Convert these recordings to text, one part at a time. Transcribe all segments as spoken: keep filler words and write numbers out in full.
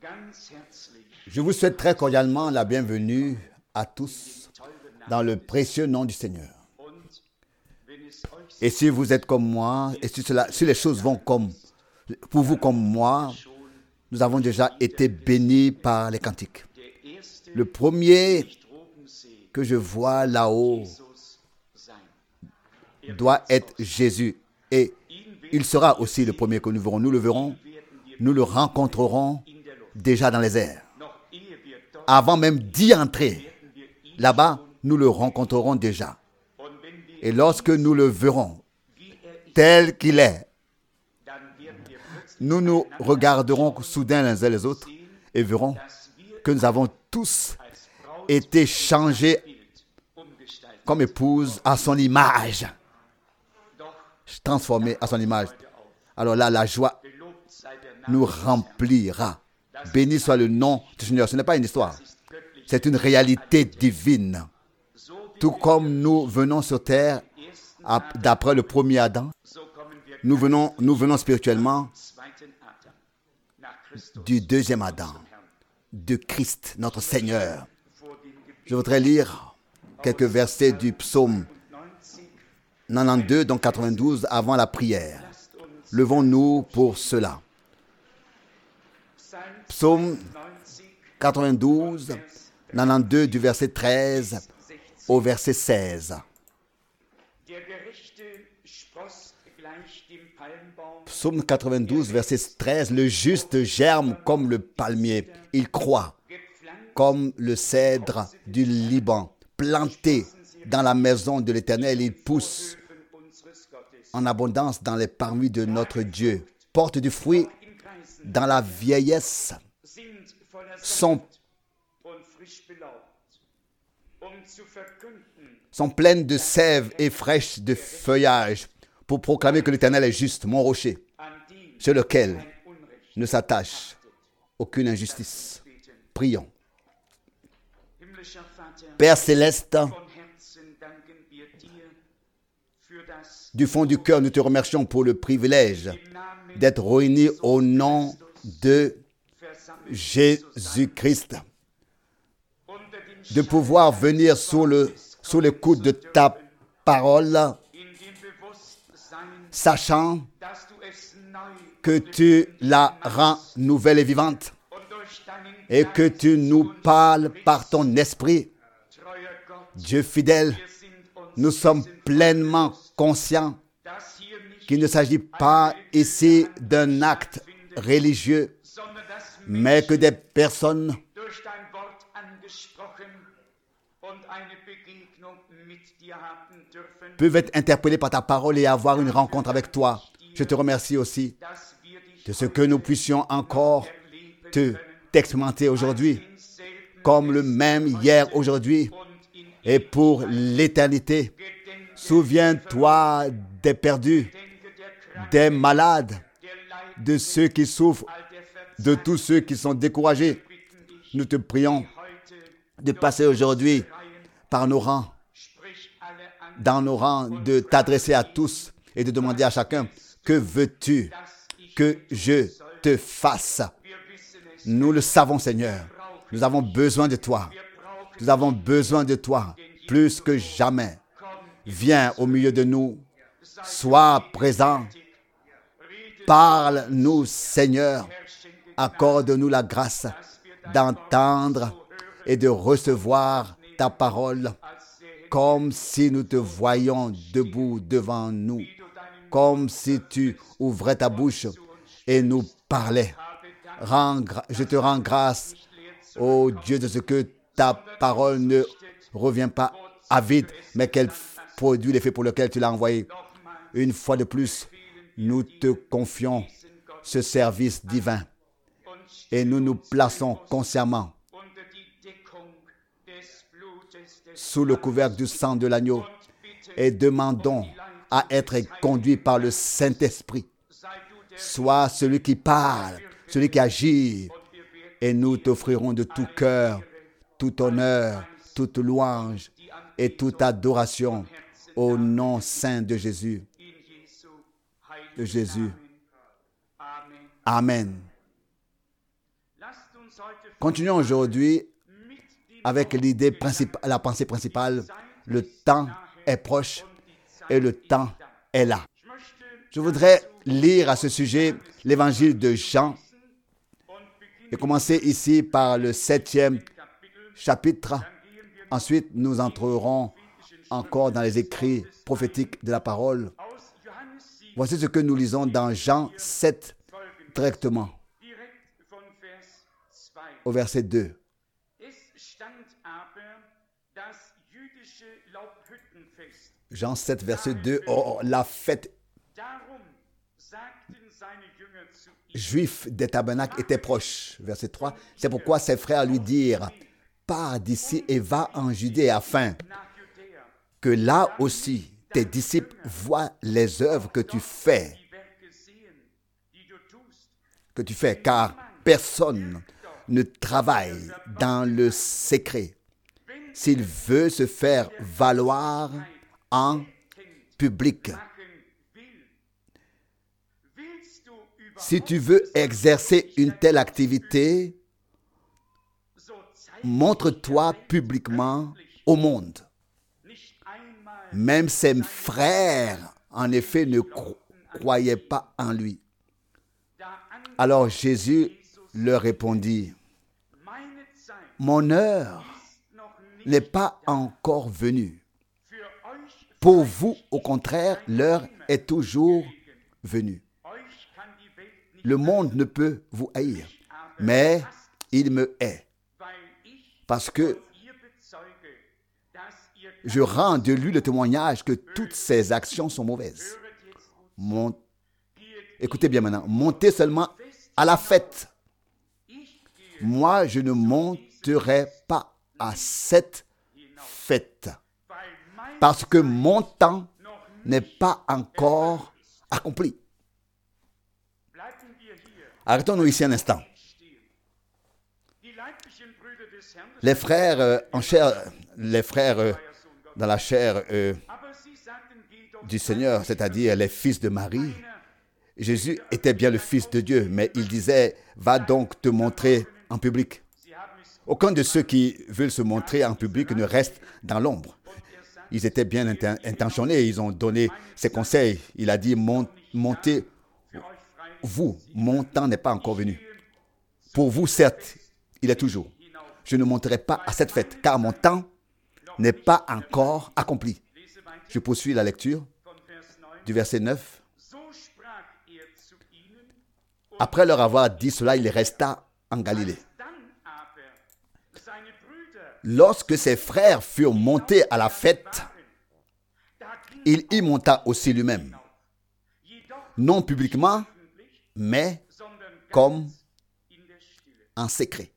Je vous souhaite très cordialement la bienvenue à tous dans le précieux nom du Seigneur. Et si vous êtes comme moi, et si, cela, si les choses vont comme, pour vous comme moi, nous avons déjà été bénis par les cantiques. Le premier que je vois là-haut doit être Jésus. Et il sera aussi le premier que nous verrons. Nous le verrons, nous le rencontrerons déjà dans les airs. Avant même d'y entrer, là-bas, nous le rencontrerons déjà. Et lorsque nous le verrons tel qu'il est, nous nous regarderons soudain les uns les autres et verrons que nous avons tous été changés comme épouse à son image, transformés à son image. Alors là, la joie nous remplira. Béni soit le nom du Seigneur. Ce n'est pas une histoire, c'est une réalité divine. Tout comme nous venons sur terre d'après le premier Adam, nous venons, nous venons spirituellement du deuxième Adam, de Christ, notre Seigneur. Je voudrais lire quelques versets du psaume quatre-vingt-douze, donc quatre-vingt-douze, avant la prière. Levons-nous pour cela. Psaume quatre-vingt-douze, quatre-vingt-douze du verset treize au verset seize. Psaume quatre-vingt-douze, verset treize. Le juste germe comme le palmier. Il croît comme le cèdre du Liban. Planté dans la maison de l'Éternel, il pousse en abondance dans les parvis de notre Dieu. Porte du fruit dans la vieillesse. Sont, sont pleines de sève et fraîches de feuillage, pour proclamer que l'Éternel est juste, mon rocher, sur lequel ne s'attache aucune injustice. Prions. Père céleste, du fond du cœur, nous te remercions pour le privilège d'être réunis au nom de Jésus-Christ, de pouvoir venir sous, le, sous l'écoute de ta parole, sachant que tu la rends nouvelle et vivante et que tu nous parles par ton esprit. Dieu fidèle, nous sommes pleinement conscients qu'il ne s'agit pas ici d'un acte religieux, mais que des personnes peuvent être interpellées par ta parole et avoir une rencontre avec toi. Je te remercie aussi de ce que nous puissions encore te t'expérimenter aujourd'hui, comme le même hier, aujourd'hui et pour l'éternité. Souviens-toi des perdus, des malades, de ceux qui souffrent, de tous ceux qui sont découragés. Nous te prions de passer aujourd'hui par nos rangs, dans nos rangs, de t'adresser à tous et de demander à chacun, que veux-tu que je te fasse? Nous le savons, Seigneur. Nous avons besoin de toi. Nous avons besoin de toi plus que jamais. Viens au milieu de nous. Sois présent. Parle-nous, Seigneur. Accorde-nous la grâce d'entendre et de recevoir ta parole comme si nous te voyions debout devant nous, comme si tu ouvrais ta bouche et nous parlais. Rends, je te rends grâce, ô Dieu, de ce que ta parole ne revient pas à vide, mais qu'elle produit l'effet pour lequel tu l'as envoyé. Une fois de plus, nous te confions ce service divin et nous nous plaçons consciemment sous le couvercle du sang de l'agneau et demandons à être conduits par le Saint-Esprit. Sois celui qui parle, celui qui agit, et nous t'offrirons de tout cœur, tout honneur, toute louange et toute adoration au nom saint de Jésus. De Jésus. Amen. Continuons aujourd'hui avec l'idée principale, la pensée principale. Le temps est proche et le temps est là. Je voudrais lire à ce sujet l'évangile de Jean et commencer ici par le septième chapitre. Ensuite, nous entrerons encore dans les écrits prophétiques de la parole. Voici ce que nous lisons dans Jean sept directement, au verset deux. Jean sept, verset deux. Oh, la fête juif des tabernacles était proche. Verset trois. C'est pourquoi ses frères lui dirent: pars d'ici et va en Judée, afin que là aussi tes disciples voient les œuvres que tu fais. Que tu fais, car personne ne travaille dans le secret s'il veut se faire valoir en public. Si tu veux exercer une telle activité, montre-toi publiquement au monde. Même ses frères, en effet, ne cro- croyaient pas en lui. Alors Jésus leur répondit: mon heure n'est pas encore venue. Pour vous, au contraire, l'heure est toujours venue. Le monde ne peut vous haïr, mais il me hait, parce que je rends de lui le témoignage que toutes ses actions sont mauvaises. Mon... Écoutez bien maintenant, montez seulement à la fête. Moi, je ne monterai pas à cette fête, parce que mon temps n'est pas encore accompli. Arrêtons-nous ici un instant. Les frères euh, en chair, les frères euh, dans la chair euh, du Seigneur, c'est-à-dire les fils de Marie, Jésus était bien le Fils de Dieu, mais il disait: va donc te montrer en public. Aucun de ceux qui veulent se montrer en public ne reste dans l'ombre. Ils étaient bien intentionnés, ils ont donné ces conseils. Il a dit: montez, vous, mon temps n'est pas encore venu. Pour vous, certes, il est toujours. Je ne monterai pas à cette fête, car mon temps n'est pas encore accompli. Je poursuis la lecture du verset neuf. Après leur avoir dit cela, il resta en Galilée. Lorsque ses frères furent montés à la fête, il y monta aussi lui-même. Non publiquement, mais comme en secret.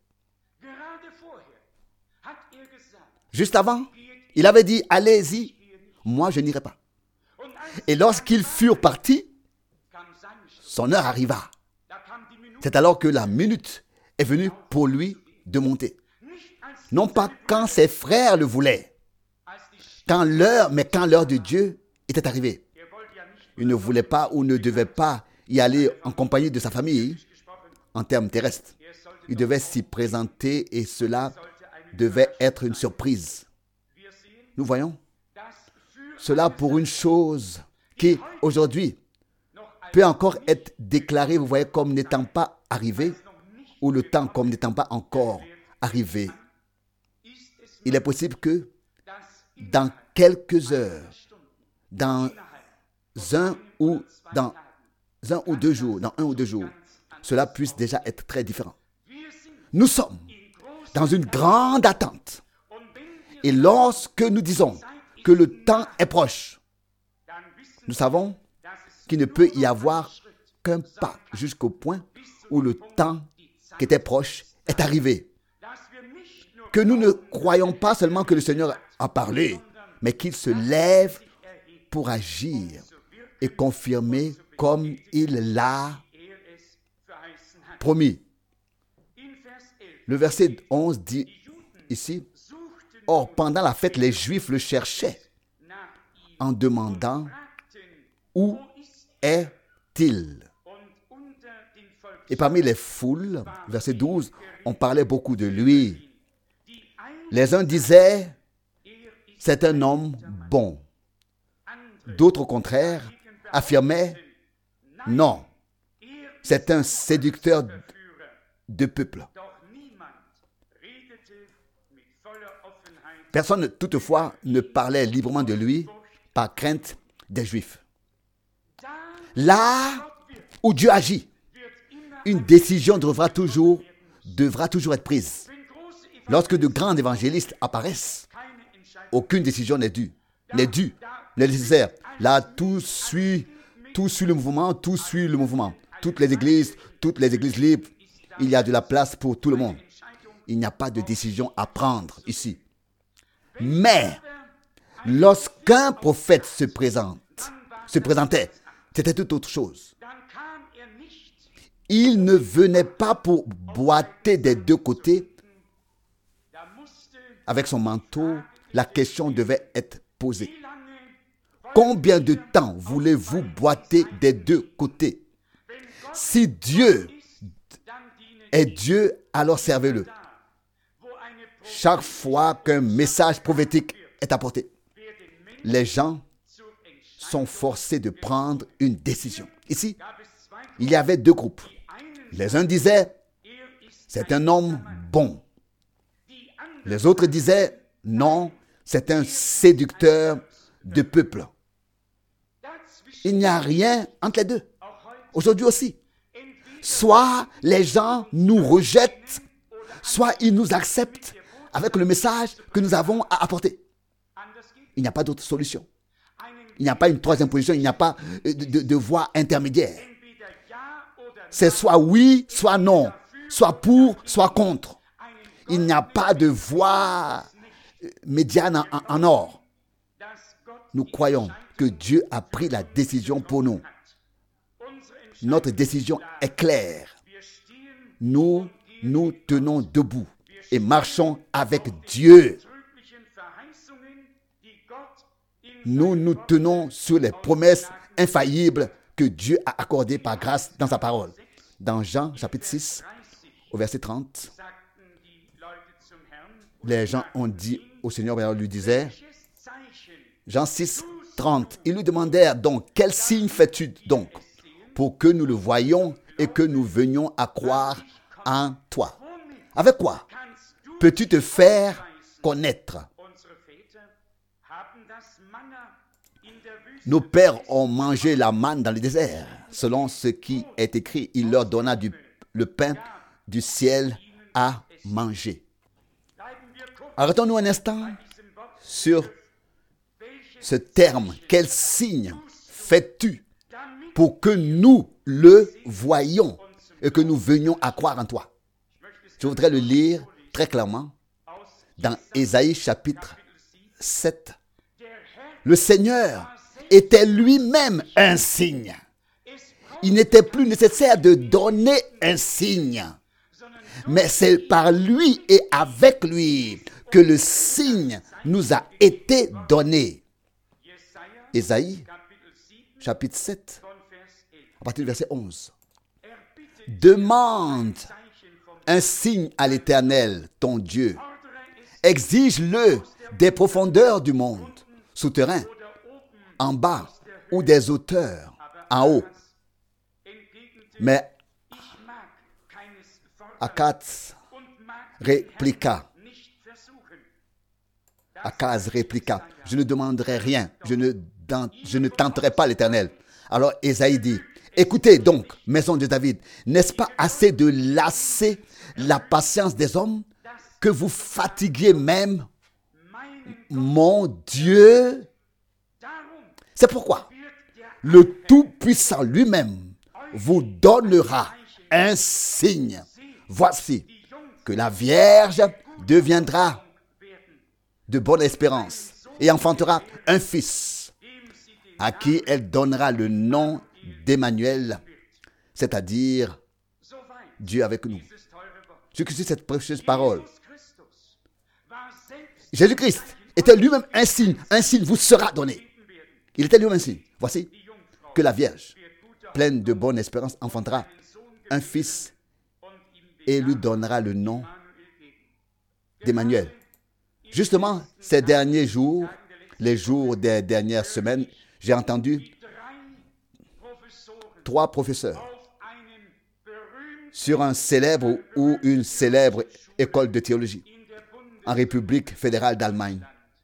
Juste avant, il avait dit: allez-y, moi je n'irai pas. Et lorsqu'ils furent partis, son heure arriva. C'est alors que la minute est venue pour lui de monter. Non pas quand ses frères le voulaient, quand l'heure, mais quand l'heure de Dieu était arrivée. Il ne voulait pas ou ne devait pas y aller en compagnie de sa famille en termes terrestres. Il devait s'y présenter et cela devait être une surprise. Nous voyons cela pour une chose qui, aujourd'hui, peut encore être déclarée, vous voyez, comme n'étant pas arrivée, ou le temps comme n'étant pas encore arrivé. Il est possible que dans quelques heures, dans un ou dans un ou deux jours, dans un ou deux jours, cela puisse déjà être très différent. Nous sommes dans une grande attente. Et lorsque nous disons que le temps est proche, nous savons qu'il ne peut y avoir qu'un pas jusqu'au point où le temps qui était proche est arrivé. Que nous ne croyons pas seulement que le Seigneur a parlé, mais qu'il se lève pour agir et confirmer comme il l'a promis. Le verset onze dit ici: or, pendant la fête, les Juifs le cherchaient en demandant: où est-il? Et parmi les foules, verset douze, on parlait beaucoup de lui. Les uns disaient, c'est un homme bon. D'autres, au contraire, affirmaient, non, c'est un séducteur de peuple. Personne, toutefois, ne parlait librement de lui par crainte des Juifs. Là où Dieu agit, une décision devra toujours, devra toujours être prise. Lorsque de grands évangélistes apparaissent, aucune décision n'est due, n'est due, n'est nécessaire. Là, tout suit, tout suit le mouvement, tout suit le mouvement. Toutes les églises, toutes les églises libres, il y a de la place pour tout le monde. Il n'y a pas de décision à prendre ici. Mais, lorsqu'un prophète se présente, se présentait, c'était tout autre chose. Il ne venait pas pour boiter des deux côtés. Avec son manteau, la question devait être posée. Combien de temps voulez-vous boiter des deux côtés? Si Dieu est Dieu, alors servez-le. Chaque fois qu'un message prophétique est apporté, les gens sont forcés de prendre une décision. Ici, il y avait deux groupes. Les uns disaient, c'est un homme bon. Les autres disaient, non, c'est un séducteur de peuple. Il n'y a rien entre les deux. Aujourd'hui aussi. Soit les gens nous rejettent, soit ils nous acceptent avec le message que nous avons à apporter. Il n'y a pas d'autre solution. Il n'y a pas une troisième position, il n'y a pas de, de, de voie intermédiaire. C'est soit oui, soit non, soit pour, soit contre. Il n'y a pas de voie médiane en, en or. Nous croyons que Dieu a pris la décision pour nous. Notre décision est claire. Nous nous tenons debout et marchons avec Dieu. Nous nous tenons sur les promesses infaillibles que Dieu a accordées par grâce dans sa parole. Dans Jean chapitre six, au verset trente, les gens ont dit au Seigneur, il lui disait, Jean six, trente, ils lui demandèrent donc, quel signe fais-tu donc pour que nous le voyions et que nous venions à croire en toi? Avec quoi peux-tu te faire connaître? Nos pères ont mangé la manne dans le désert. Selon ce qui est écrit, il leur donna du, le pain du ciel à manger. Arrêtons-nous un instant sur ce terme. Quel signe fais-tu pour que nous le voyions et que nous venions à croire en toi? Je voudrais le lire très clairement dans Ésaïe chapitre sept. Le Seigneur était lui-même un signe. Il n'était plus nécessaire de donner un signe, mais c'est par lui et avec lui que le signe nous a été donné. Ésaïe chapitre sept, à partir du verset onze. Demande un signe à l'Éternel, ton Dieu. Exige-le des profondeurs du monde, souterrain, en bas, ou des hauteurs, en haut. Mais Akaz répliqua. Akaz répliqua. Je ne demanderai rien. Je ne, je ne tenterai pas l'Éternel. Alors Ésaïe dit, écoutez donc, maison de David, n'est-ce pas assez de lasser la patience des hommes que vous fatiguez même mon Dieu? C'est pourquoi le Tout-Puissant lui-même vous donnera un signe. Voici que la Vierge deviendra de bonne espérance et enfantera un fils à qui elle donnera le nom d'Emmanuel, c'est-à-dire Dieu avec nous. Jusqu'ici, cette précieuse parole. Jésus-Christ était lui-même un signe. Un signe vous sera donné. Il était lui-même un signe. Voici que la Vierge, pleine de bonne espérance, enfantera un fils et lui donnera le nom d'Emmanuel. Justement, ces derniers jours, les jours des dernières semaines, j'ai entendu trois professeurs sur un célèbre ou une célèbre école de théologie en République fédérale d'Allemagne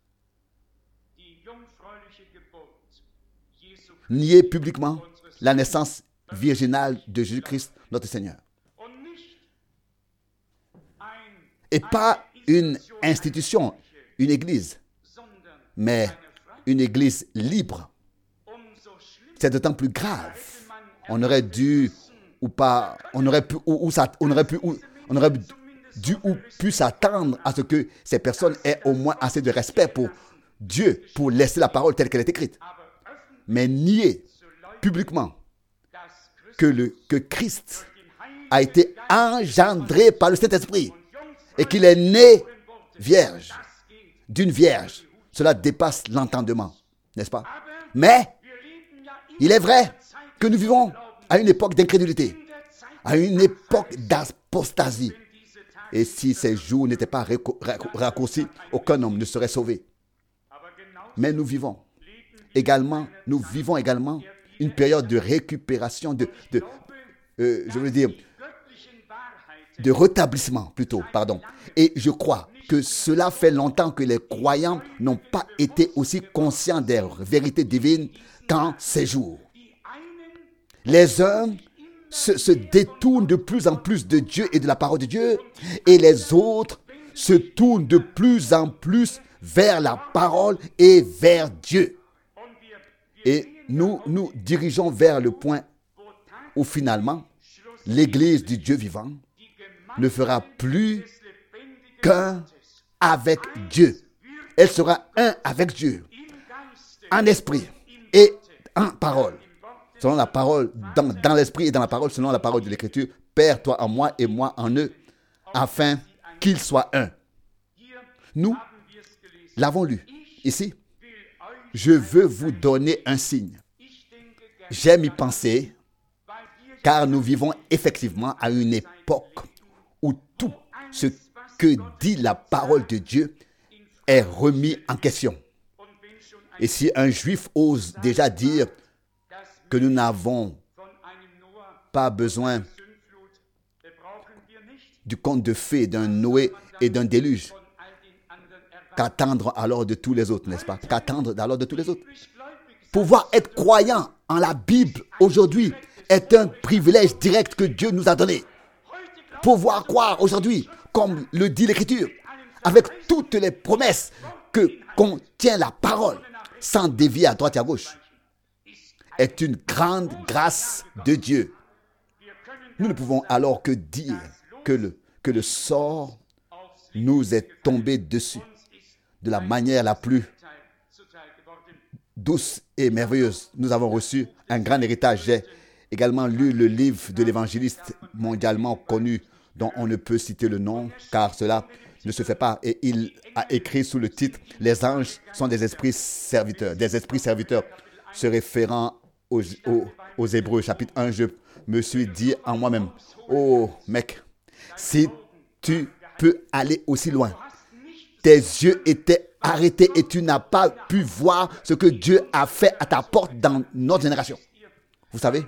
nier publiquement la naissance virginale de Jésus-Christ, notre Seigneur. Et pas une institution, une église, mais une église libre. C'est d'autant plus grave. On aurait dû ou pas, on aurait pu ou, ou ça, on aurait pu ou, on aurait dû ou pu s'attendre à ce que ces personnes aient au moins assez de respect pour Dieu, pour laisser la parole telle qu'elle est écrite. Mais nier publiquement que, le, que Christ a été engendré par le Saint-Esprit et qu'il est né vierge, d'une vierge, cela dépasse l'entendement, n'est-ce pas? Mais il est vrai que nous vivons à une époque d'incrédulité, à une époque d'apostasie. Et si ces jours n'étaient pas raccourcis, aucun homme ne serait sauvé. Mais nous vivons également, nous vivons également une période de récupération, de, de euh, je veux dire, de rétablissement plutôt, pardon. Et je crois que cela fait longtemps que les croyants n'ont pas été aussi conscients des vérités divines qu'en ces jours. Les uns se, se détournent de plus en plus de Dieu et de la parole de Dieu, et les autres se tournent de plus en plus vers la parole et vers Dieu. Et nous nous dirigeons vers le point où finalement l'Église du Dieu vivant ne fera plus qu'un avec Dieu. Elle sera un avec Dieu, en esprit et en parole. Selon la parole, dans, dans l'esprit et dans la parole, selon la parole de l'Écriture, Père, toi en moi et moi en eux, afin qu'ils soient un. Nous l'avons lu ici. Je veux vous donner un signe. J'aime y penser, car nous vivons effectivement à une époque où tout ce que dit la parole de Dieu est remis en question. Et si un juif ose déjà dire que nous n'avons pas besoin du conte de fées, d'un Noé et d'un déluge, qu'attendre alors de tous les autres, n'est-ce pas? Qu'attendre alors de tous les autres? Pouvoir être croyant en la Bible aujourd'hui est un privilège direct que Dieu nous a donné. Pouvoir croire aujourd'hui, comme le dit l'Écriture, avec toutes les promesses que contient la parole, sans dévier à droite et à gauche, est une grande grâce de Dieu. Nous ne pouvons alors que dire que le, que le sort nous est tombé dessus de la manière la plus douce et merveilleuse. Nous avons reçu un grand héritage. J'ai également lu le livre de l'évangéliste mondialement connu dont on ne peut citer le nom car cela ne se fait pas. Et il a écrit sous le titre « Les anges sont des esprits serviteurs ». Des esprits serviteurs se référant aux, aux, aux Hébreux, chapitre un. Je me suis dit en moi-même, oh mec, si tu peux aller aussi loin, tes yeux étaient arrêtés et tu n'as pas pu voir ce que Dieu a fait à ta porte dans notre génération. Vous savez,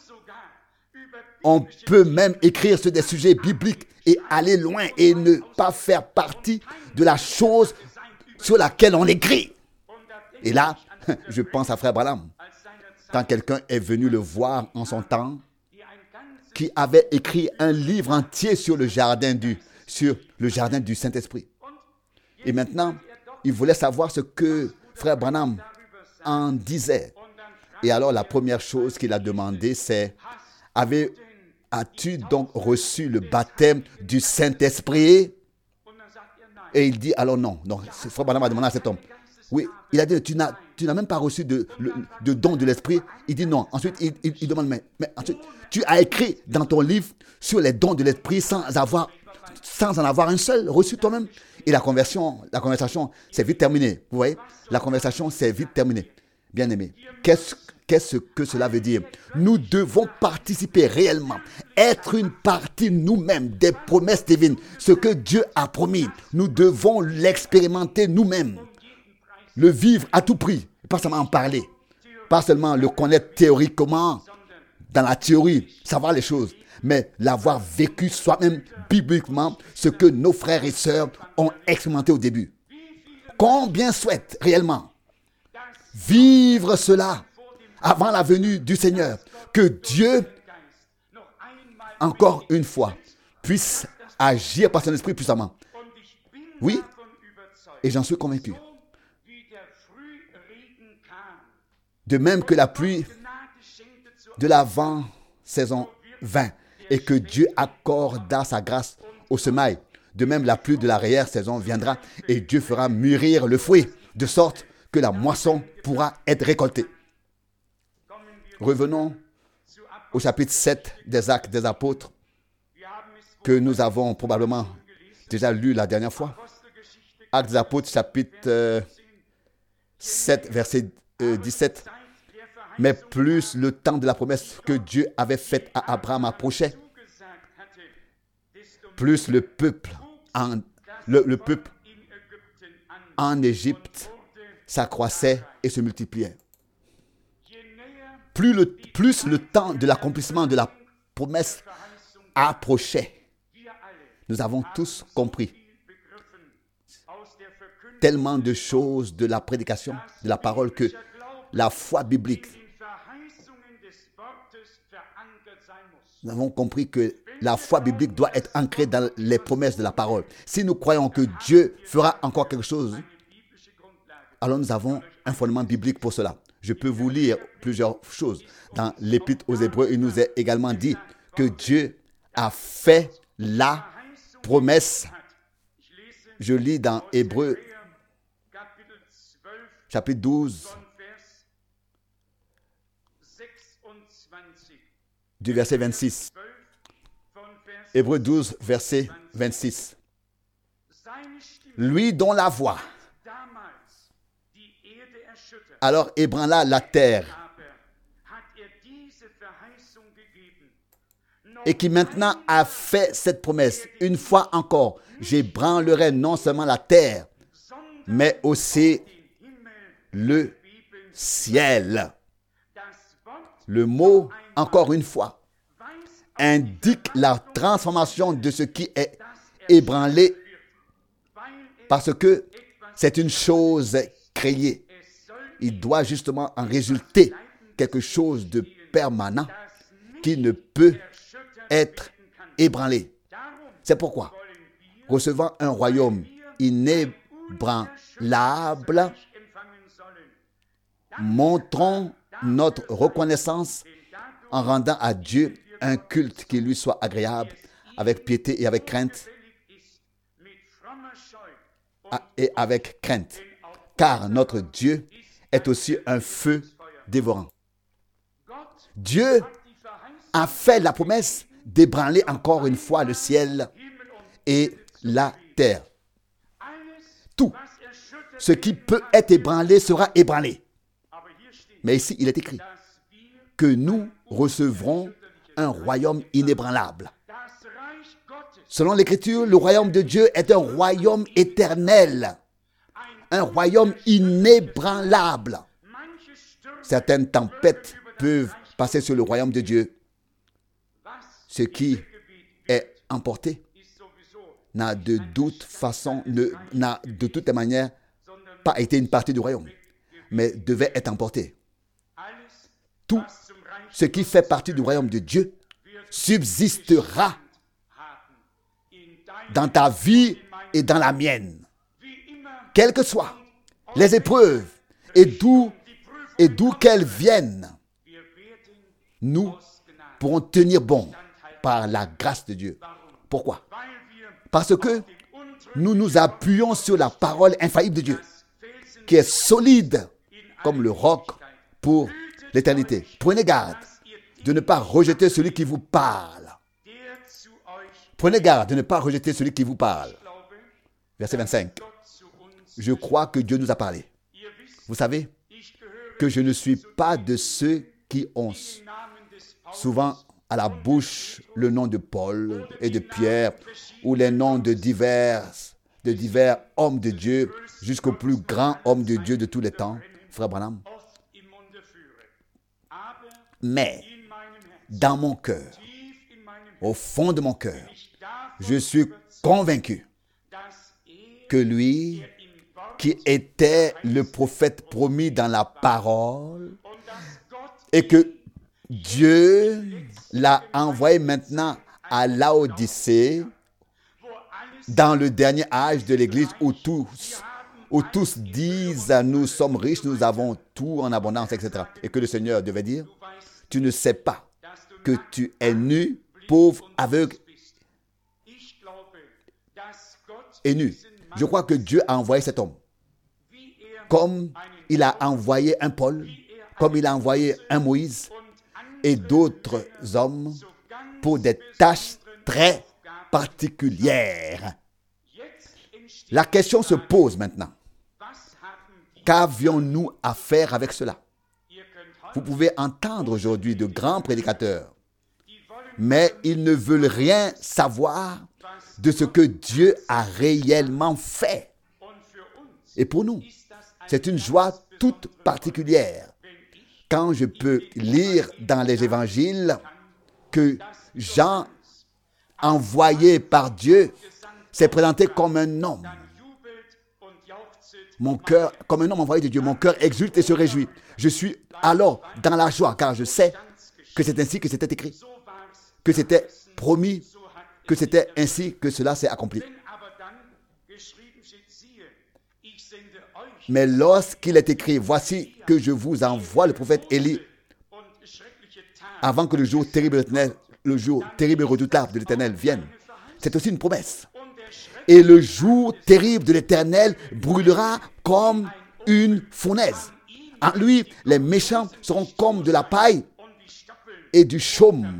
on peut même écrire sur des sujets bibliques et aller loin et ne pas faire partie de la chose sur laquelle on écrit. Et là, je pense à Frère Branham, quand quelqu'un est venu le voir en son temps, qui avait écrit un livre entier sur le jardin du, sur le jardin du Saint-Esprit. Et maintenant, il voulait savoir ce que Frère Branham en disait. Et alors, la première chose qu'il a demandé, c'est « Avez, as-tu donc reçu le baptême du Saint-Esprit » Et il dit alors non. non. Frère Branham a demandé à cet homme. Oui, il a dit, tu n'as, tu n'as même pas reçu de, le, de don de l'Esprit. Il dit non. Ensuite, il, il, il demande, mais, mais ensuite, tu as écrit dans ton livre sur les dons de l'Esprit sans avoir, sans en avoir un seul reçu toi-même. Et la conversion, la conversation, c'est vite terminé. Vous voyez, la conversation, c'est vite terminée. Bien-aimés, qu'est-ce, qu'est-ce que cela veut dire? Nous devons participer réellement, être une partie nous-mêmes des promesses divines. Ce que Dieu a promis, nous devons l'expérimenter nous-mêmes, le vivre à tout prix, pas seulement en parler, pas seulement le connaître théoriquement, dans la théorie, savoir les choses, mais l'avoir vécu soi-même bibliquement, ce que nos frères et sœurs ont expérimenté au début. Combien souhaitent réellement vivre cela avant la venue du Seigneur, que Dieu, encore une fois, puisse agir par son esprit puissamment. Oui, et j'en suis convaincu. De même que la pluie de l'avant-saison vint et que Dieu accorda sa grâce au semail, de même la pluie de l'arrière-saison viendra et Dieu fera mûrir le fruit, de sorte que la moisson pourra être récoltée. Revenons au chapitre sept des Actes des Apôtres, que nous avons probablement déjà lu la dernière fois. Actes des Apôtres, chapitre euh, sept, verset euh, dix-sept. Mais plus le temps de la promesse que Dieu avait faite à Abraham approchait, plus le peuple en, le, le peuple en Égypte s'accroissait et se multipliait. Plus le, plus le temps de l'accomplissement de la promesse approchait. Nous avons tous compris tellement de choses de la prédication, de la parole, que la foi biblique, nous avons compris que la foi biblique doit être ancrée dans les promesses de la parole. Si nous croyons que Dieu fera encore quelque chose, alors nous avons un fondement biblique pour cela. Je peux vous lire plusieurs choses. Dans l'Épître aux Hébreux, il nous est également dit que Dieu a fait la promesse. Je lis dans Hébreux, chapitre douze, du verset vingt-six. Hébreux douze, verset vingt-six. Lui dont la voix alors ébranla la terre et qui maintenant a fait cette promesse. Une fois encore, j'ébranlerai non seulement la terre, mais aussi le ciel. Le mot, encore une fois, indique la transformation de ce qui est ébranlé, parce que c'est une chose créée. Il doit justement en résulter quelque chose de permanent qui ne peut être ébranlé. C'est pourquoi, recevant un royaume inébranlable, montrons notre reconnaissance en rendant à Dieu un culte qui lui soit agréable, avec piété et avec crainte, et avec crainte, car notre Dieu est aussi un feu dévorant. Dieu a fait la promesse d'ébranler encore une fois le ciel et la terre. Tout ce qui peut être ébranlé sera ébranlé. Mais ici, il est écrit que nous recevrons un royaume inébranlable. Selon l'Écriture, le royaume de Dieu est un royaume éternel, un royaume inébranlable. Certaines tempêtes peuvent passer sur le royaume de Dieu. Ce qui est emporté n'a de toute façon, ne, n'a de toute manière pas été une partie du royaume, mais devait être emporté. Tout ce qui fait partie du royaume de Dieu subsistera dans ta vie et dans la mienne. Quelles que soient les épreuves et d'où et d'où qu'elles viennent, nous pourrons tenir bon par la grâce de Dieu. Pourquoi? Parce que nous nous appuyons sur la parole infaillible de Dieu, qui est solide comme le roc pour l'éternité. Prenez garde de ne pas rejeter celui qui vous parle. Prenez garde de ne pas rejeter celui qui vous parle. Verset vingt-cinq. Je crois que Dieu nous a parlé. Vous savez, que je ne suis pas de ceux qui ont souvent à la bouche le nom de Paul et de Pierre ou les noms de divers, de divers hommes de Dieu jusqu'au plus grand homme de Dieu de tous les temps, frère Branham. Mais dans mon cœur, au fond de mon cœur, je suis convaincu que lui, qui était le prophète promis dans la parole, et que Dieu l'a envoyé maintenant à Laodicée, dans le dernier âge de l'Église où tous, où tous disent « nous sommes riches, nous avons tout en abondance, et cetera » Et que le Seigneur devait dire « tu ne sais pas que tu es nu, pauvre, aveugle et nu. » Je crois que Dieu a envoyé cet homme. Comme il a envoyé un Paul, comme il a envoyé un Moïse et d'autres hommes pour des tâches très particulières. La question se pose maintenant. Qu'avions-nous à faire avec cela? Vous pouvez entendre aujourd'hui de grands prédicateurs, mais ils ne veulent rien savoir de ce que Dieu a réellement fait. Et pour nous, c'est une joie toute particulière quand je peux lire dans les évangiles que Jean, envoyé par Dieu, s'est présenté comme un homme. Mon cœur, comme un homme envoyé de Dieu, mon cœur exulte et se réjouit. Je suis alors dans la joie, car je sais que c'est ainsi que c'était écrit, que c'était promis, que c'était ainsi que cela s'est accompli. Mais lorsqu'il est écrit, voici que je vous envoie le prophète Élie, avant que le jour terrible de l'Éternel, le jour terrible et redoutable de l'Éternel vienne, c'est aussi une promesse. Et le jour terrible de l'Éternel brûlera comme une fournaise. En lui, les méchants seront comme de la paille et du chaume.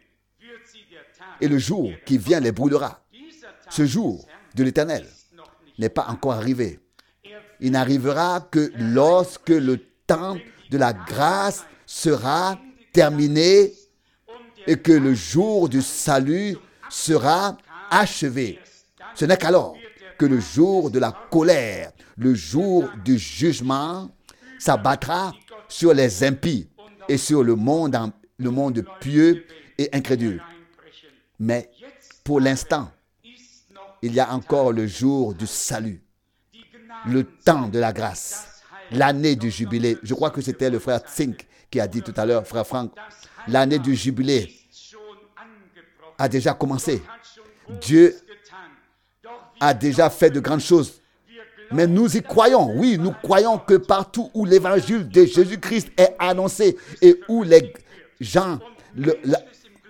Et le jour qui vient les brûlera. Ce jour de l'Éternel n'est pas encore arrivé. Il n'arrivera que lorsque le temps de la grâce sera terminé et que le jour du salut sera achevé. Ce n'est qu'alors que le jour de la colère, le jour du jugement, s'abattra sur les impies et sur le monde, le monde pieux et incrédule. Mais pour l'instant, il y a encore le jour du salut, le temps de la grâce, l'année du jubilé. Je crois que c'était le frère Zink qui a dit tout à l'heure, frère Franck, l'année du jubilé a déjà commencé. Dieu a déjà fait de grandes choses. Mais nous y croyons, oui, nous croyons que partout où l'évangile de Jésus-Christ est annoncé et où les gens le, la,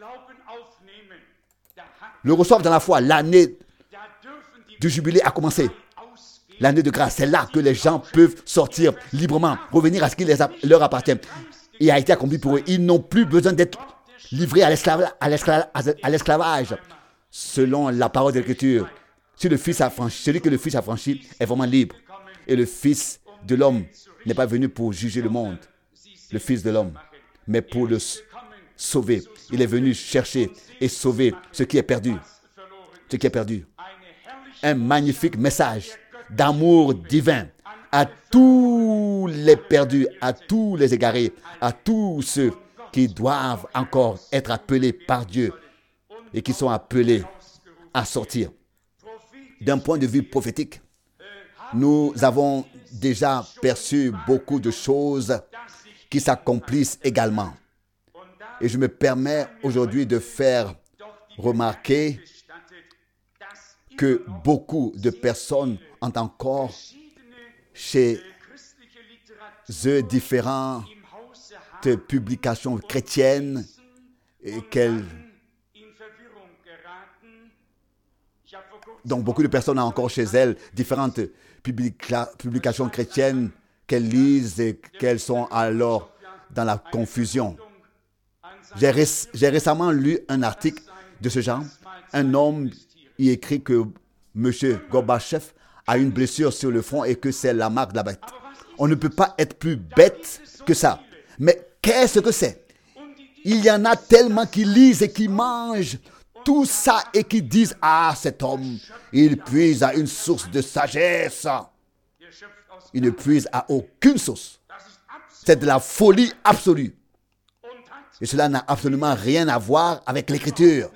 le reçoivent dans la foi, l'année du jubilé a commencé. L'année de grâce, c'est là que les gens peuvent sortir librement, revenir à ce qui les a, leur appartient. Il a été accompli pour eux. Ils n'ont plus besoin d'être livrés à l'esclavage, à l'esclavage, à l'esclavage selon la parole de l'Écriture. Si le Fils a franchi, celui que le Fils a franchi est vraiment libre. Et le Fils de l'homme n'est pas venu pour juger le monde, le Fils de l'homme, mais pour le sauver. Il est venu chercher et sauver ce qui est perdu. Ce qui est perdu. Un magnifique message d'amour divin à tous les perdus, à tous les égarés, à tous ceux qui doivent encore être appelés par Dieu et qui sont appelés à sortir. D'un point de vue prophétique, nous avons déjà perçu beaucoup de choses qui s'accomplissent également. Et je me permets aujourd'hui de faire remarquer que beaucoup de personnes ont encore chez eux différentes publications chrétiennes et qu'elles... Donc beaucoup de personnes ont encore chez elles différentes publica- publications chrétiennes qu'elles lisent et qu'elles sont alors dans la confusion. J'ai, ré- j'ai récemment lu un article de ce genre. Un homme y écrit que M. Gorbatchev a une blessure sur le front et que c'est la marque de la bête. On ne peut pas être plus bête que ça. Mais qu'est-ce que c'est? Il y en a tellement qui lisent et qui mangent tout ça et qui disent « Ah, cet homme, il puise à une source de sagesse. » Il ne puise à aucune source. C'est de la folie absolue. Et cela n'a absolument rien à voir avec l'Écriture.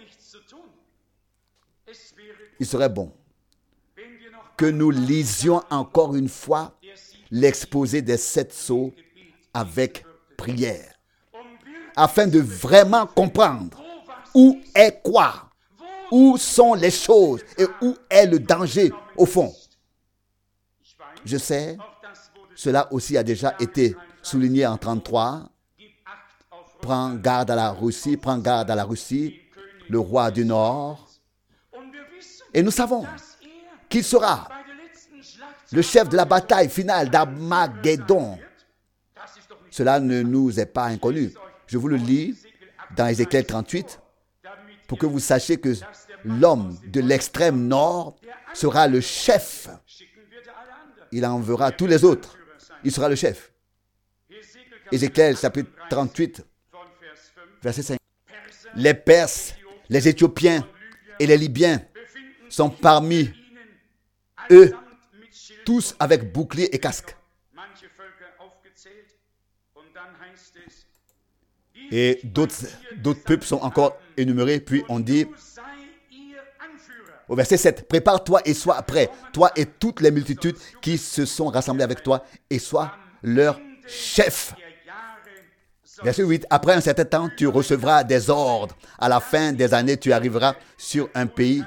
Il serait bon que nous lisions encore une fois l'exposé des sept sceaux avec prière, afin de vraiment comprendre où est quoi, où sont les choses et où est le danger au fond. Je sais, cela aussi a déjà été souligné en trente-trois. Prends garde à la Russie, prends garde à la Russie, le roi du Nord. Et nous savons qu'il sera le chef de la bataille finale d'Armageddon. Cela ne nous est pas inconnu. Je vous le lis dans Ézéchiel trente-huit pour que vous sachiez que l'homme de l'extrême nord sera le chef. Il enverra tous les autres. Il sera le chef. Ézéchiel chapitre trente-huit, verset cinq. Les Perses, les Éthiopiens et les Libyens sont parmi eux, tous avec bouclier et casque. Et d'autres, d'autres peuples sont encore énumérés. Puis on dit au verset sept, prépare-toi et sois prêt, toi et toutes les multitudes qui se sont rassemblées avec toi, et sois leur chef. Verset huit, après un certain temps, tu recevras des ordres. À la fin des années, tu arriveras sur un pays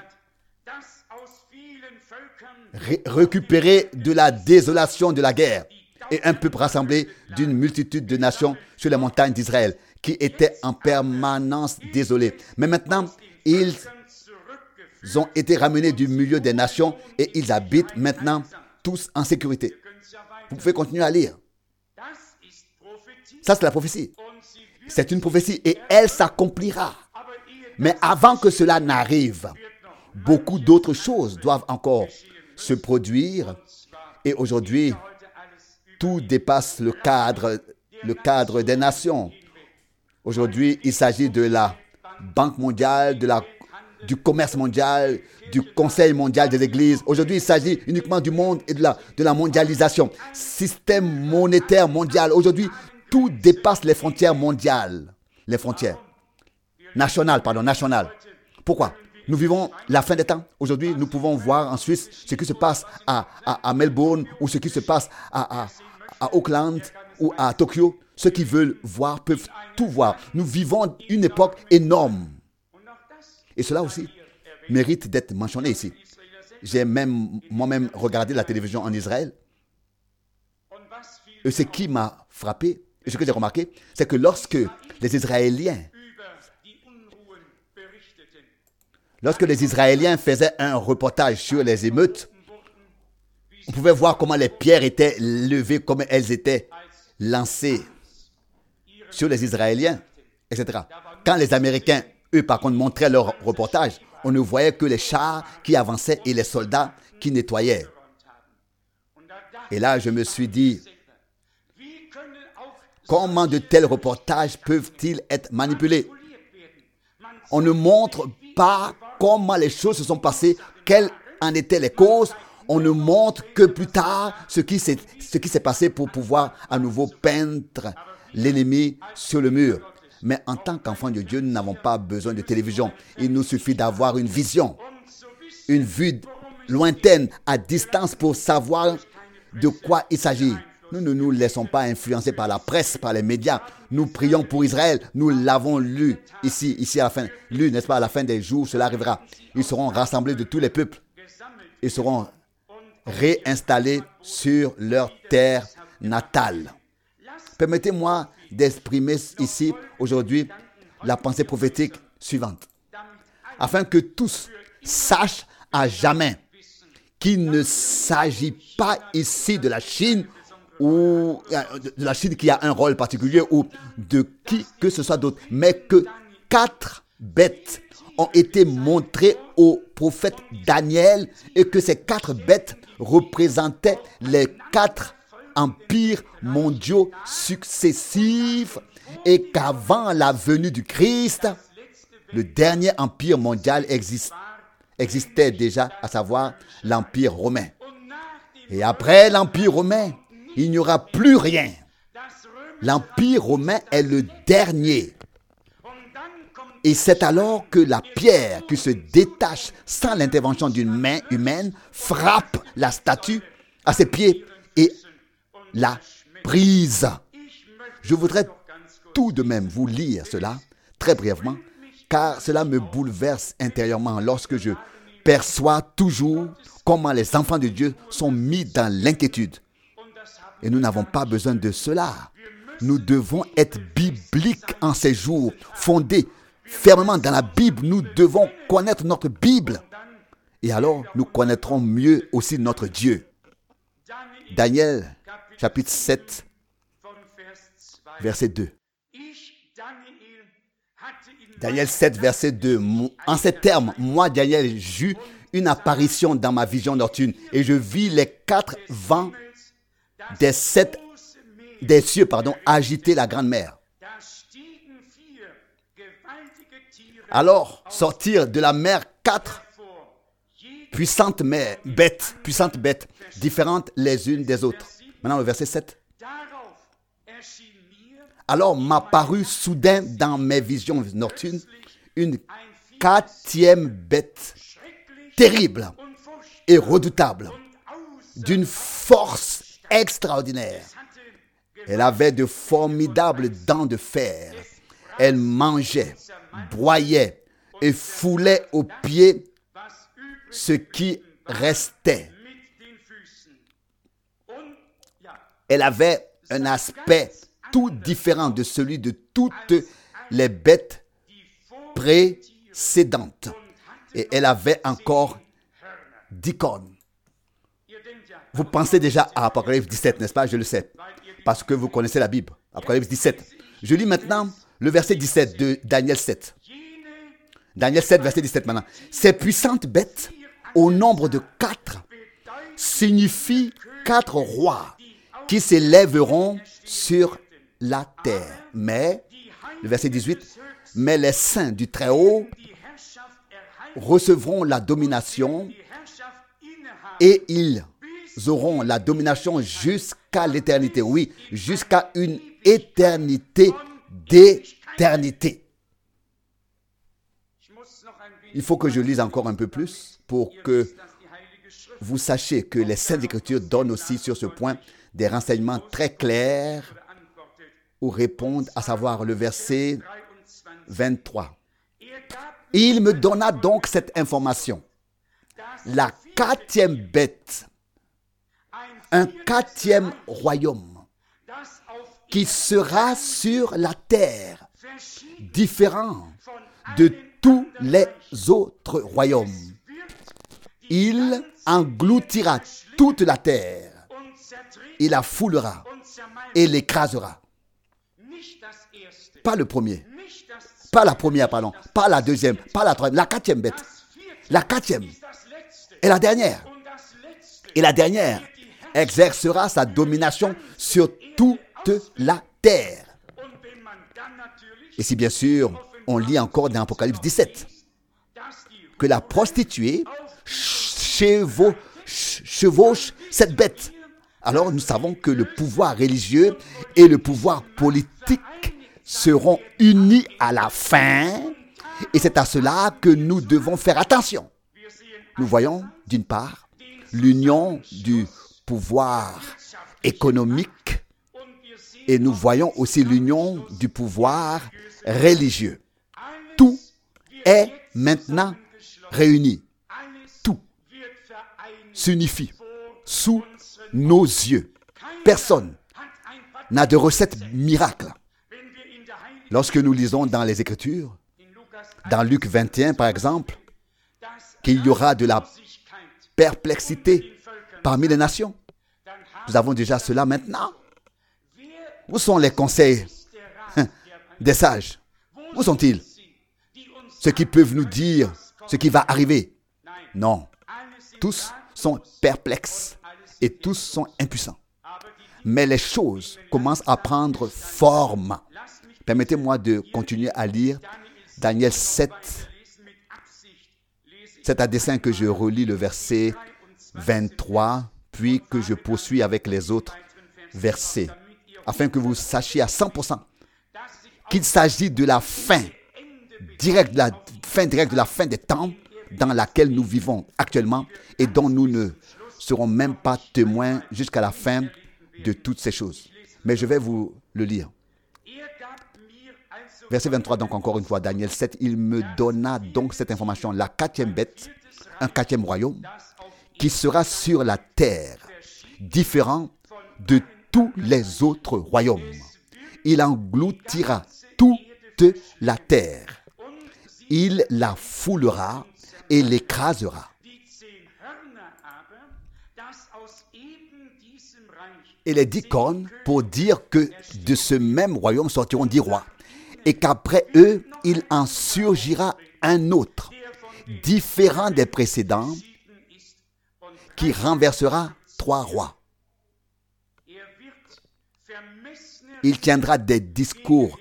ré- récupéré de la désolation de la guerre, et un peuple rassemblé d'une multitude de nations sur les montagnes d'Israël, qui étaient en permanence désolés. Mais maintenant, ils ont été ramenés du milieu des nations et ils habitent maintenant tous en sécurité. Vous pouvez continuer à lire. Ça, c'est la prophétie. C'est une prophétie et elle s'accomplira. Mais avant que cela n'arrive, beaucoup d'autres choses doivent encore se produire. Et aujourd'hui, tout dépasse le cadre, le cadre des nations. Aujourd'hui, il s'agit de la Banque mondiale, de la, du commerce mondial, du Conseil mondial des églises. Aujourd'hui, il s'agit uniquement du monde et de la, de la mondialisation. Système monétaire mondial. Aujourd'hui, tout dépasse les frontières mondiales. Les frontières nationales, pardon, nationales. Pourquoi? Nous vivons la fin des temps. Aujourd'hui, nous pouvons voir en Suisse ce qui se passe à, à, à Melbourne ou ce qui se passe à, à, à Auckland ou à Tokyo. Ceux qui veulent voir peuvent tout voir. Nous vivons une époque énorme. Et cela aussi mérite d'être mentionné ici. J'ai même moi-même regardé la télévision en Israël. Et ce qui m'a frappé, et ce que j'ai remarqué, c'est que lorsque les Israéliens, lorsque les Israéliens faisaient un reportage sur les émeutes, on pouvait voir comment les pierres étaient levées, comment elles étaient lancées sur les Israéliens, et cetera. Quand les Américains, eux, par contre, montraient leur reportage, on ne voyait que les chars qui avançaient et les soldats qui nettoyaient. Et là, je me suis dit, comment de tels reportages peuvent-ils être manipulés? On ne montre pas comment les choses se sont passées, quelles en étaient les causes. On ne montre que plus tard ce qui s'est, ce qui s'est passé pour pouvoir à nouveau peindre l'ennemi sur le mur. Mais en tant qu'enfants de Dieu, nous n'avons pas besoin de télévision. Il nous suffit d'avoir une vision, une vue lointaine, à distance pour savoir de quoi il s'agit. Nous ne nous laissons pas influencer par la presse, par les médias. Nous prions pour Israël. Nous l'avons lu ici, ici à la fin. Lu, n'est-ce pas, à la fin des jours, cela arrivera. Ils seront rassemblés de tous les peuples. Ils seront réinstallés sur leur terre natale. Permettez-moi d'exprimer ici, aujourd'hui, la pensée prophétique suivante. Afin que tous sachent à jamais qu'il ne s'agit pas ici de la Chine ou de la Chine qui a un rôle particulier ou de qui que ce soit d'autre, mais que quatre bêtes ont été montrées au prophète Daniel et que ces quatre bêtes représentaient les quatre empires mondiaux successifs et qu'avant la venue du Christ, le dernier empire mondial existe, existait déjà, à savoir l'empire romain. Et après l'empire romain, il n'y aura plus rien. L'empire romain est le dernier. Et c'est alors que la pierre qui se détache sans l'intervention d'une main humaine frappe la statue à ses pieds et la brise. Je voudrais tout de même vous lire cela très brièvement, car cela me bouleverse intérieurement lorsque je perçois toujours comment les enfants de Dieu sont mis dans l'inquiétude. Et nous n'avons pas besoin de cela. Nous devons être bibliques en ces jours, fondés fermement dans la Bible. Nous devons connaître notre Bible. Et alors, nous connaîtrons mieux aussi notre Dieu. Daniel, chapitre sept, verset deux. Daniel sept, verset deux. En ces termes, moi, Daniel, j'eus une apparition dans ma vision nocturne et je vis les quatre vents des sept des cieux, pardon, agiter la grande mer. Alors, sortir de la mer quatre puissantes mers, bêtes, puissantes bêtes, différentes les unes des autres. Maintenant, le verset sept. Alors m'apparut soudain dans mes visions nocturnes une quatrième bête terrible et redoutable, d'une force extraordinaire. Elle avait de formidables dents de fer. Elle mangeait, broyait et foulait aux pieds ce qui restait. Elle avait un aspect tout différent de celui de toutes les bêtes précédentes. Et elle avait encore dix cornes. Vous pensez déjà à Apocalypse dix-sept, n'est-ce pas? Je le sais, parce que vous connaissez la Bible. Apocalypse dix-sept. Je lis maintenant le verset dix-sept de Daniel sept. Daniel sept, verset dix-sept maintenant. Ces puissantes bêtes, au nombre de quatre, signifient quatre rois qui s'élèveront sur la terre. Mais, le verset dix-huit, mais les saints du Très-Haut recevront la domination et ils auront la domination jusqu'à l'éternité. Oui, jusqu'à une éternité d'éternité. Il faut que je lise encore un peu plus pour que vous sachiez que les Saintes Écritures donnent aussi sur ce point des renseignements très clairs ou répondent, à savoir le verset vingt-trois. Il me donna donc cette information. La quatrième bête, un quatrième royaume qui sera sur la terre, différent de tous les autres royaumes. Il engloutira toute la terre. Il la foulera et l'écrasera. Pas le premier, pas la première, pardon, pas la deuxième, pas la troisième, la quatrième bête. La quatrième et la dernière. Et la dernière exercera sa domination sur toute la terre. Et si bien sûr, on lit encore dans Apocalypse dix-sept que la prostituée chevauche, chevauche cette bête. Alors nous savons que le pouvoir religieux et le pouvoir politique seront unis à la fin. Et c'est à cela que nous devons faire attention. Nous voyons, d'une part, l'union du pouvoir économique et nous voyons aussi l'union du pouvoir religieux. Tout est maintenant réuni. Tout s'unifie sous nos yeux. Personne n'a de recette miracle. Lorsque nous lisons dans les Écritures, dans Luc vingt et un par exemple, qu'il y aura de la perplexité parmi les nations. Nous avons déjà cela maintenant. Où sont les conseils des sages? Où sont-ils? Ceux qui peuvent nous dire ce qui va arriver. Non. Tous sont perplexes et tous sont impuissants. mais les choses commencent à prendre forme. Permettez-moi de continuer à lire Daniel sept. C'est à dessein que je relis le verset vingt-trois, puis que je poursuis avec les autres versets, afin que vous sachiez à cent pour cent qu'il s'agit de la fin directe, de la fin directe de la fin des temps dans laquelle nous vivons actuellement et dont nous ne serons même pas témoins jusqu'à la fin de toutes ces choses. Mais je vais vous le lire. Verset vingt-trois, donc encore une fois, Daniel sept, il me donna donc cette information, la quatrième bête, un quatrième royaume, qui sera sur la terre, différent de tous les autres royaumes. Il engloutira toute la terre. Il la foulera et l'écrasera. Et les dix cornes pour dire que de ce même royaume sortiront dix rois, et qu'après eux, il en surgira un autre, différent des précédents, qui renversera trois rois. Il tiendra des discours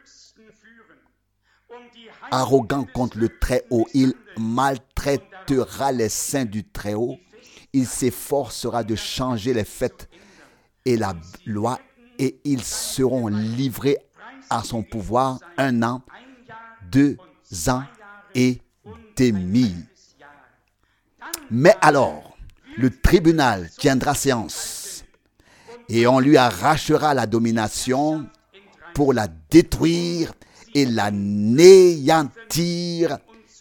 arrogants contre le Très-Haut. Il maltraitera les saints du Très-Haut. Il s'efforcera de changer les fêtes et la loi, et ils seront livrés à son pouvoir un an, deux ans et demi. Mais alors, le tribunal tiendra séance et on lui arrachera la domination pour la détruire et l'anéantir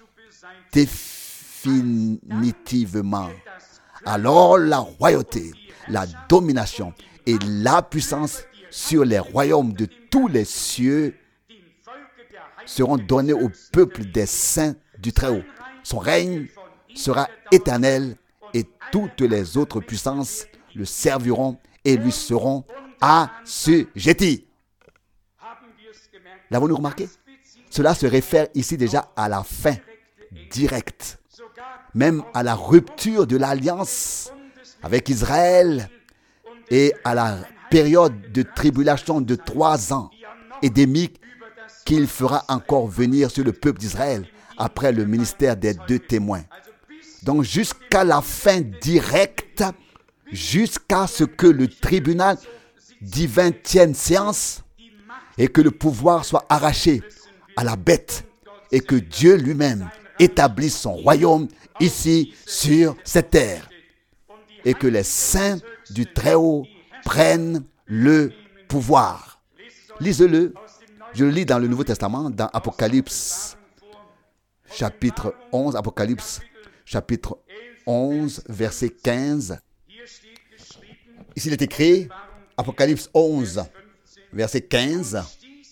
définitivement. Alors la royauté, la domination et la puissance sur les royaumes de tous les cieux seront donnés au peuple des saints du Très-Haut. Son règne sera éternel et toutes les autres puissances le serviront et lui seront assujetties. L'avons-nous remarqué? Cela se réfère ici déjà à la fin directe, même à la rupture de l'alliance avec Israël et à la période de tribulation de trois ans et demi qu'il fera encore venir sur le peuple d'Israël après le ministère des deux témoins. Donc jusqu'à la fin directe, jusqu'à ce que le tribunal divin tienne séance et que le pouvoir soit arraché à la bête et que Dieu lui-même établisse son royaume ici sur cette terre et que les saints du Très-Haut prennent le pouvoir. Lisez-le. Je le lis dans le Nouveau Testament, dans Apocalypse, chapitre onze, Apocalypse, chapitre onze, verset quinze. Ici, il est écrit, Apocalypse onze, verset quinze.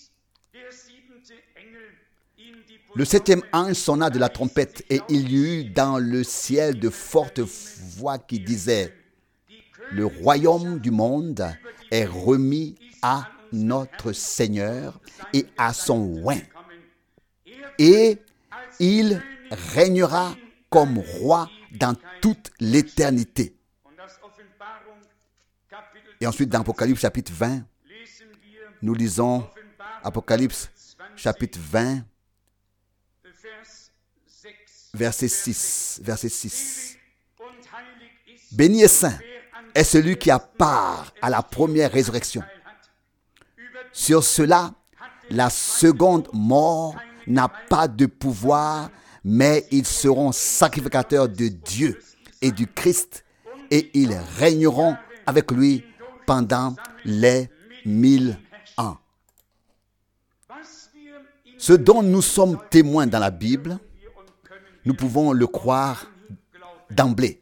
Le septième ange sonna de la trompette, et il y eut dans le ciel de fortes voix qui disaient: le royaume du monde est remis à notre Seigneur et à son oint. Et il régnera comme roi dans toute l'éternité. Et ensuite, dans Apocalypse chapitre vingt, nous lisons Apocalypse chapitre vingt, verset six. Verset six. Béni et saint est celui qui a part à la première résurrection. Sur cela, la seconde mort n'a pas de pouvoir, mais ils seront sacrificateurs de Dieu et du Christ, et ils régneront avec lui pendant les mille ans. Ce dont nous sommes témoins dans la Bible, nous pouvons le croire d'emblée.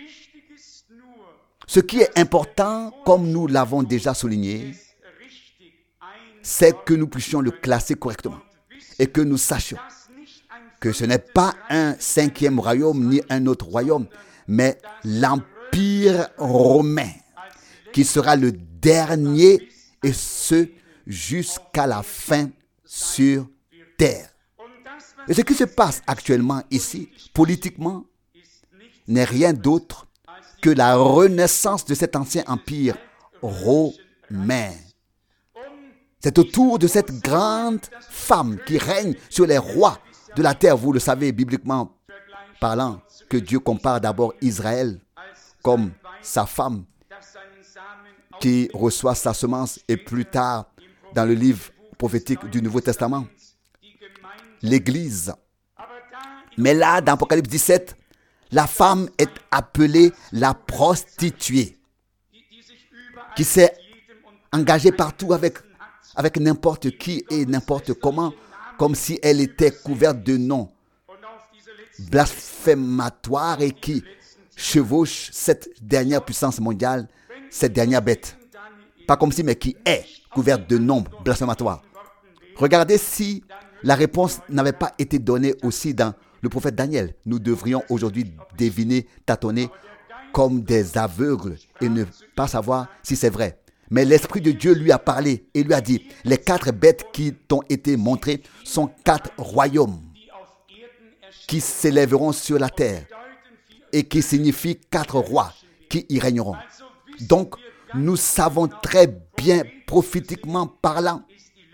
Ce qui est important, comme nous l'avons déjà souligné, c'est que nous puissions le classer correctement et que nous sachions que ce n'est pas un cinquième royaume ni un autre royaume, mais l'Empire romain qui sera le dernier, et ce jusqu'à la fin sur terre. Et ce qui se passe actuellement ici, politiquement, n'est rien d'autre que la renaissance de cet ancien empire romains. C'est autour de cette grande femme qui règne sur les rois de la terre, vous le savez, bibliquement parlant, que Dieu compare d'abord Israël comme sa femme qui reçoit sa semence, et plus tard, dans le livre prophétique du Nouveau Testament, l'Église. Mais là, dans Apocalypse dix-sept, la femme est appelée la prostituée, qui s'est engagée partout avec, avec n'importe qui et n'importe comment, comme si elle était couverte de noms blasphématoires et qui chevauche cette dernière puissance mondiale, cette dernière bête. Pas comme si, mais qui est couverte de noms blasphématoires. Regardez si la réponse n'avait pas été donnée aussi dans le prophète Daniel. Nous devrions aujourd'hui deviner, tâtonner comme des aveugles et ne pas savoir si c'est vrai. Mais l'Esprit de Dieu lui a parlé et lui a dit, les quatre bêtes qui t'ont été montrées sont quatre royaumes qui s'élèveront sur la terre et qui signifient quatre rois qui y régneront. Donc, nous savons très bien, prophétiquement parlant,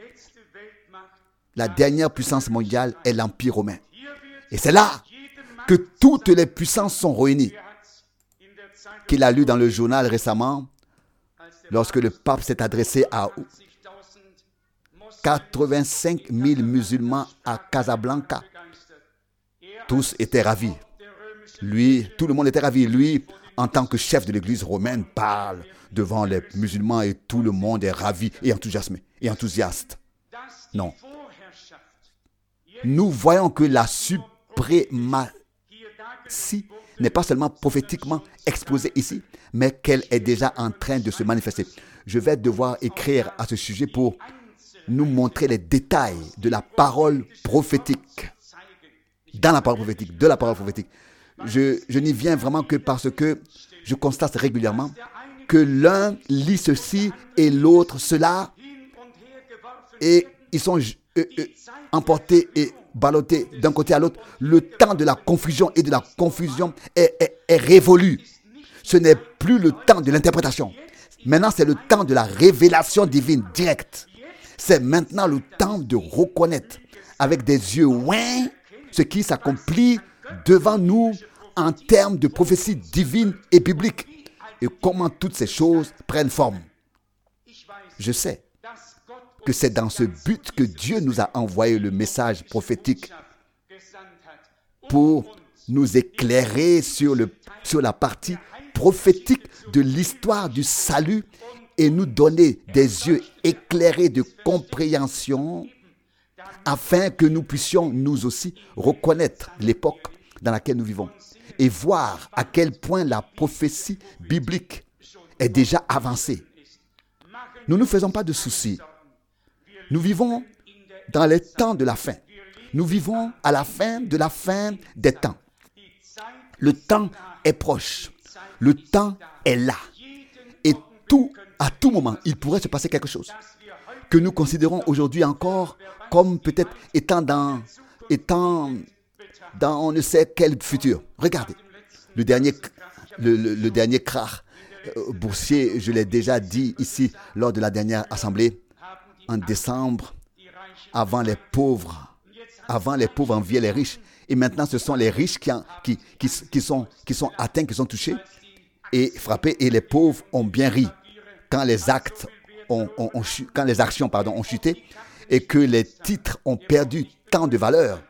la dernière puissance mondiale est l'Empire romain. Et c'est là que toutes les puissances sont réunies. Qu'il a lu dans le journal récemment, lorsque le pape s'est adressé à quatre-vingt-cinq mille musulmans à Casablanca. Tous étaient ravis. Lui, tout le monde était ravi. Lui, en tant que chef de l'église romaine, parle devant les musulmans et tout le monde est ravi et enthousiasmé et enthousiaste. Non. Nous voyons que la suprématie n'est pas seulement prophétiquement exposée ici, mais qu'elle est déjà en train de se manifester. Je vais devoir écrire à ce sujet pour nous montrer les détails de la parole prophétique. Dans la parole prophétique, de la parole prophétique. Je, je n'y viens vraiment que parce que je constate régulièrement que l'un lit ceci et l'autre cela, et ils sont euh, euh, emportés et ballottés d'un côté à l'autre. Le temps de la confusion et de la confusion est, est, est révolu. Ce n'est plus le temps de l'interprétation. Maintenant, c'est le temps de la révélation divine directe. C'est maintenant le temps de reconnaître avec des yeux ouins ce qui s'accomplit devant nous en termes de prophétie divine et biblique et comment toutes ces choses prennent forme. Je sais que c'est dans ce but que Dieu nous a envoyé le message prophétique pour nous éclairer sur, le, sur la partie prophétique de l'histoire du salut et nous donner des yeux éclairés de compréhension afin que nous puissions nous aussi reconnaître l'époque dans laquelle nous vivons et voir à quel point la prophétie biblique est déjà avancée. Nous ne nous faisons pas de soucis. Nous vivons dans les temps de la fin. Nous vivons à la fin de la fin des temps. Le temps est proche. Le temps est là. Et tout, à tout moment, il pourrait se passer quelque chose que nous considérons aujourd'hui encore comme peut-être étant dans, étant dans on ne sait quel futur. Regardez, le dernier, le, le, le dernier krach euh, boursier, je l'ai déjà dit ici lors de la dernière assemblée, en décembre, avant les pauvres, avant les pauvres enviaient les riches. Et maintenant, ce sont les riches qui, qui, qui, qui, sont, qui sont atteints, qui sont touchés et frappés, et les pauvres ont bien ri quand les actes ont, ont, ont, quand les actions pardon, ont chuté et que les titres ont perdu tant de valeur.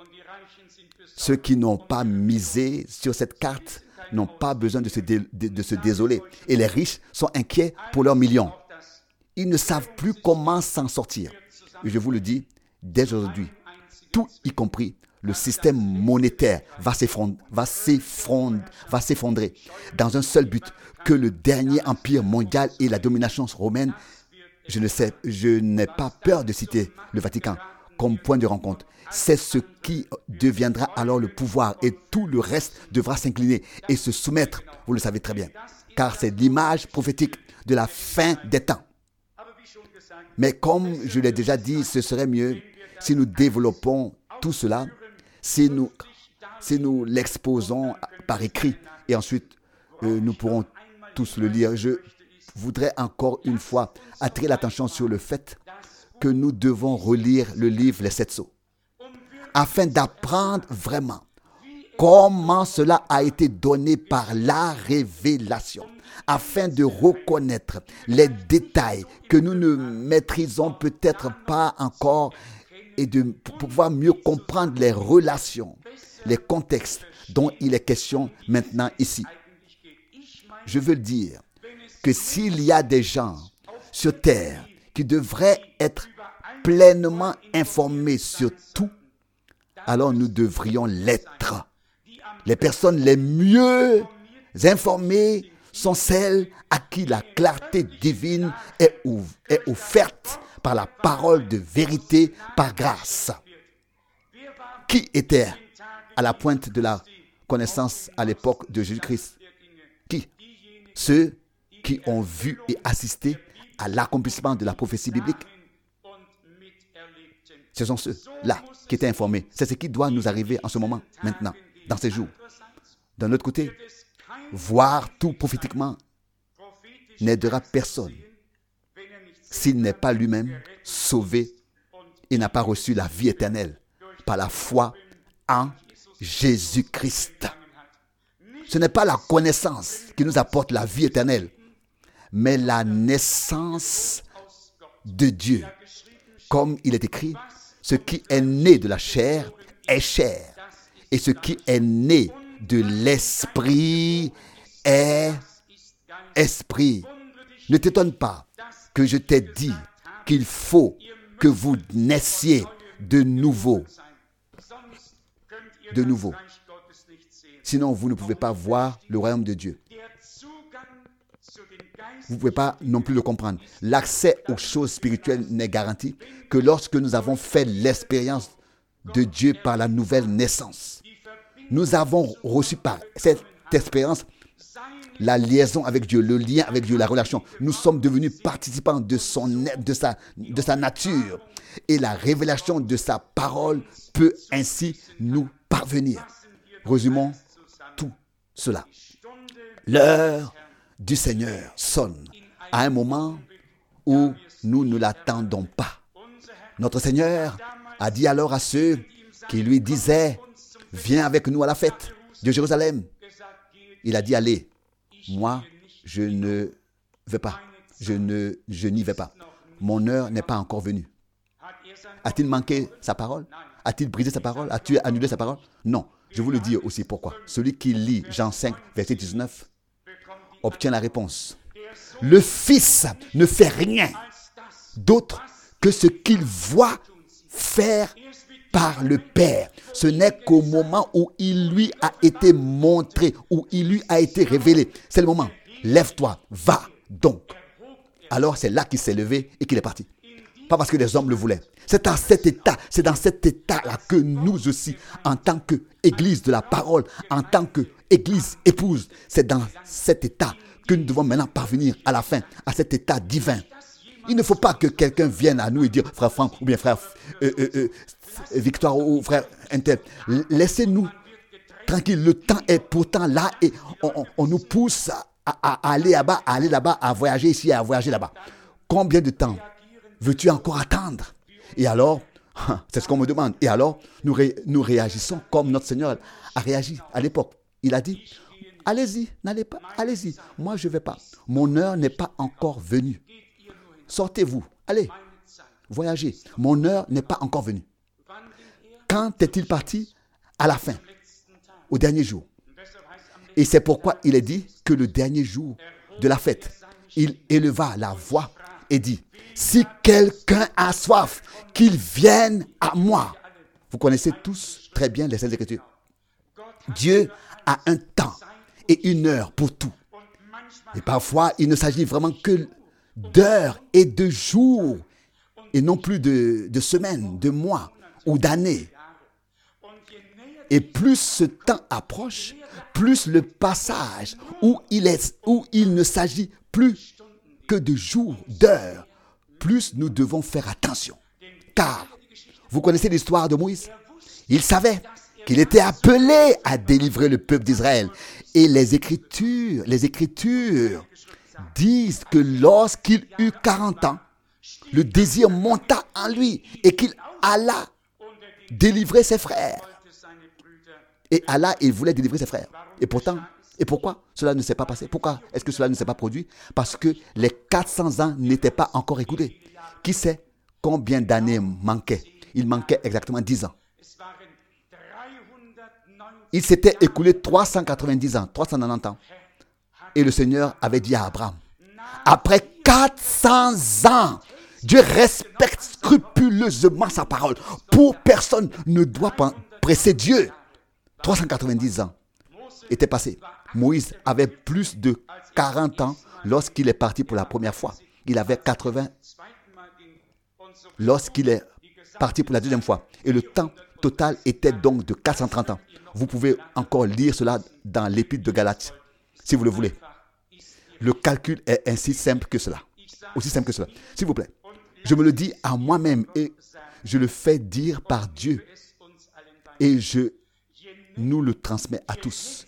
Ceux qui n'ont pas misé sur cette carte n'ont pas besoin de se, dé, de, de se désoler. Et les riches sont inquiets pour leurs millions. Ils ne savent plus comment s'en sortir. Et je vous le dis, dès aujourd'hui, tout y compris le système monétaire va s'effondrer, va s'effondrer, va s'effondrer dans un seul but, que le dernier empire mondial et la domination romaine, je ne sais, je n'ai pas peur de citer le Vatican comme point de rencontre. C'est ce qui deviendra alors le pouvoir et tout le reste devra s'incliner et se soumettre, vous le savez très bien, car c'est l'image prophétique de la fin des temps. Mais comme je l'ai déjà dit, ce serait mieux si nous développons tout cela, si nous, si nous l'exposons par écrit et ensuite euh, nous pourrons tous le lire. Je, voudrais encore une fois attirer l'attention sur le fait que nous devons relire le livre Les Sept Sceaux afin d'apprendre vraiment comment cela a été donné par la révélation, afin de reconnaître les détails que nous ne maîtrisons peut-être pas encore et de pouvoir mieux comprendre les relations, les contextes dont il est question maintenant ici. Je veux dire que s'il y a des gens sur terre qui devraient être pleinement informés sur tout, alors nous devrions l'être. Les personnes les mieux informées sont celles à qui la clarté divine est, ouv- est offerte par la parole de vérité, par grâce. Qui était à la pointe de la connaissance à l'époque de Jésus-Christ? Qui? Ceux qui ont vu et assisté à l'accomplissement de la prophétie biblique. Ce sont ceux-là qui étaient informés. C'est ce qui doit nous arriver en ce moment, maintenant, dans ces jours. D'un autre côté, voir tout prophétiquement n'aidera personne s'il n'est pas lui-même sauvé et n'a pas reçu la vie éternelle par la foi en Jésus-Christ. Ce n'est pas la connaissance qui nous apporte la vie éternelle, mais la naissance de Dieu. Comme il est écrit, ce qui est né de la chair est chair, et ce qui est né de l'esprit est esprit. Ne t'étonne pas que je t'ai dit qu'il faut que vous naissiez de nouveau. De nouveau. Sinon, vous ne pouvez pas voir le royaume de Dieu. Vous ne pouvez pas non plus le comprendre. L'accès aux choses spirituelles n'est garanti que lorsque nous avons fait l'expérience de Dieu par la nouvelle naissance. Nous avons reçu par cette expérience la liaison avec Dieu, le lien avec Dieu, la relation. Nous sommes devenus participants de, son, de, sa, de sa nature. Et la révélation de sa parole peut ainsi nous parvenir. Résumons tout cela. L'heure du Seigneur sonne à un moment où nous ne l'attendons pas. Notre Seigneur a dit alors à ceux qui lui disaient « Viens avec nous à la fête de Jérusalem ». Il a dit « Allez, moi je ne vais pas, je, ne, je n'y vais pas. Mon heure n'est pas encore venue ». A-t-il manqué sa parole? A-t-il brisé sa parole? A-t-il annulé sa parole? Non. Je vous le dis aussi pourquoi. Celui qui lit Jean cinq, verset dix-neuf, obtient la réponse. Le Fils ne fait rien d'autre que ce qu'il voit faire par le Père. Ce n'est qu'au moment où il lui a été montré, où il lui a été révélé. C'est le moment. Lève-toi, va donc. Alors c'est là qu'il s'est levé et qu'il est parti. Pas parce que les hommes le voulaient. C'est dans cet état, c'est dans cet état-là que nous aussi, en tant qu'Église de la parole, en tant qu'Église épouse, c'est dans cet état que nous devons maintenant parvenir à la fin, à cet état divin. Il ne faut pas que quelqu'un vienne à nous et dire, frère Franck, ou bien frère euh, euh, euh, Victoire, ou frère Intel, laissez-nous tranquille. Le temps est pourtant là et on, on, on nous pousse à, à, à aller là-bas, à aller là-bas, à voyager ici, à voyager là-bas. Combien de temps veux-tu encore attendre? Et alors, c'est ce qu'on me demande. Et alors, nous, ré, nous réagissons comme notre Seigneur a réagi à l'époque. Il a dit, allez-y, n'allez pas, allez-y. Moi, je ne vais pas. Mon heure n'est pas encore venue. Sortez-vous, allez, voyagez. Mon heure n'est pas encore venue. Quand est-il parti? À la fin, au dernier jour. Et c'est pourquoi il est dit que le dernier jour de la fête, il éleva la voix et dit, si quelqu'un a soif, qu'il vienne à moi. Vous connaissez tous très bien les Saintes Écritures. Dieu a un temps et une heure pour tout. Et parfois, il ne s'agit vraiment que d'heures et de jours, et non plus de, de semaines, de mois ou d'années. Et plus ce temps approche, plus le passage où il, est, où il ne s'agit plus que de jours, d'heures, plus nous devons faire attention. Car, vous connaissez l'histoire de Moïse? Il savait qu'il était appelé à délivrer le peuple d'Israël. Et les Écritures, les Écritures disent que lorsqu'il eut quarante ans, le désir monta en lui et qu'il alla délivrer ses frères. Et Allah, il voulait délivrer ses frères. Et pourtant, et pourquoi cela ne s'est pas passé? Pourquoi est-ce que cela ne s'est pas produit? Parce que les quatre cents ans n'étaient pas encore écoulés. Qui sait combien d'années manquaient? Il manquait exactement dix ans. Il s'était écoulé trois cent quatre-vingt-dix ans, trois cent quatre-vingt-dix ans. Et le Seigneur avait dit à Abraham, après quatre cents ans, Dieu respecte scrupuleusement sa parole. Pour personne ne doit presser Dieu. trois cent quatre-vingt-dix ans étaient passés. Moïse avait plus de quarante ans lorsqu'il est parti pour la première fois. Il avait quatre-vingts lorsqu'il est parti pour la deuxième fois. Et le temps total était donc de quatre cent trente ans. Vous pouvez encore lire cela dans l'épître de Galates, si vous le voulez. Le calcul est ainsi simple que cela. Aussi simple que cela. S'il vous plaît, je me le dis à moi-même et je le fais dire par Dieu. Et je nous le transmets à tous.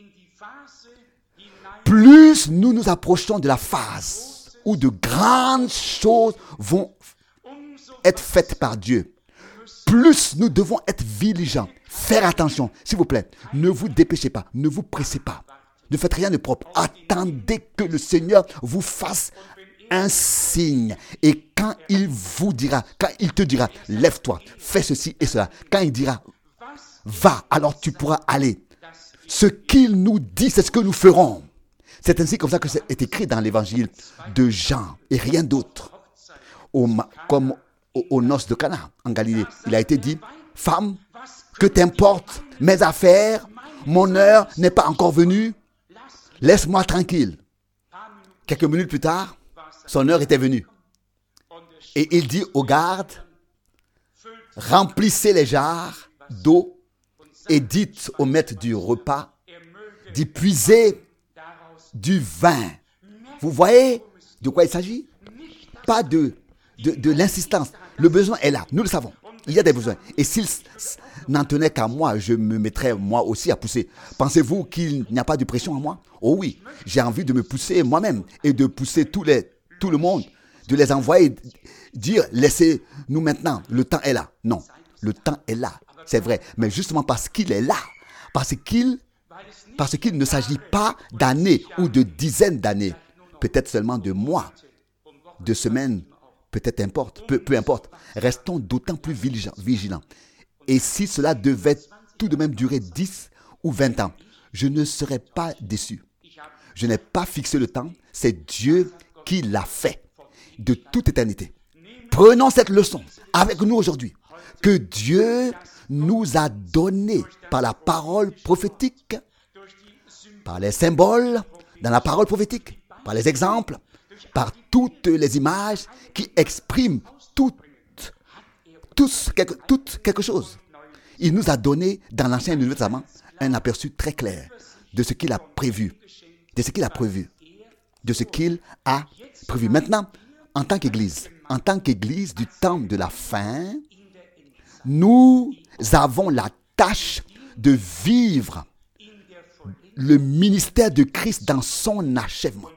Plus nous nous approchons de la phase où de grandes choses vont être faites par Dieu, plus nous devons être vigilants, faire attention. S'il vous plaît, ne vous dépêchez pas, ne vous pressez pas. Ne faites rien de propre. Attendez que le Seigneur vous fasse un signe. Et quand il vous dira, quand il te dira, lève-toi, fais ceci et cela. Quand il dira, va, alors tu pourras aller. Ce qu'il nous dit, c'est ce que nous ferons. C'est ainsi comme ça que c'est écrit dans l'évangile de Jean et rien d'autre. Au, comme aux, aux noces de Cana en Galilée, il a été dit, femme, que t'importe mes affaires, mon heure n'est pas encore venue, laisse-moi tranquille. Quelques minutes plus tard, son heure était venue. Et il dit aux gardes, remplissez les jarres d'eau et dites au maître du repas d'y puiser du vin. Vous voyez de quoi il s'agit? Pas de, de, de l'insistance. Le besoin est là, nous le savons. Il y a des besoins. Et s'il n'en tenait qu'à moi, je me mettrais moi aussi à pousser. Pensez-vous qu'il n'y a pas de pression en moi? Oh oui, j'ai envie de me pousser moi-même et de pousser tous les, tout le monde, de les envoyer, dire laissez-nous maintenant, le temps est là. Non, le temps est là, c'est vrai. Mais justement parce qu'il est là, parce qu'il Parce qu'il ne s'agit pas d'années ou de dizaines d'années, peut-être seulement de mois, de semaines, peut-être importe, peu, peu importe. Restons d'autant plus vigilants. Et si cela devait tout de même durer dix ou vingt ans, je ne serais pas déçu. Je n'ai pas fixé le temps, c'est Dieu qui l'a fait de toute éternité. Prenons cette leçon avec nous aujourd'hui, que Dieu nous a donné par la parole prophétique, par les symboles, dans la parole prophétique, par les exemples, par toutes les images qui expriment tout, tous, quelque, tout quelque chose. Il nous a donné dans l'Ancien et le Nouveau Testament un aperçu très clair de ce qu'il a prévu, de ce qu'il a prévu, de ce qu'il a prévu. Maintenant, en tant qu'Église, en tant qu'Église du temps de la fin, nous avons la tâche de vivre le ministère de Christ dans son achèvement.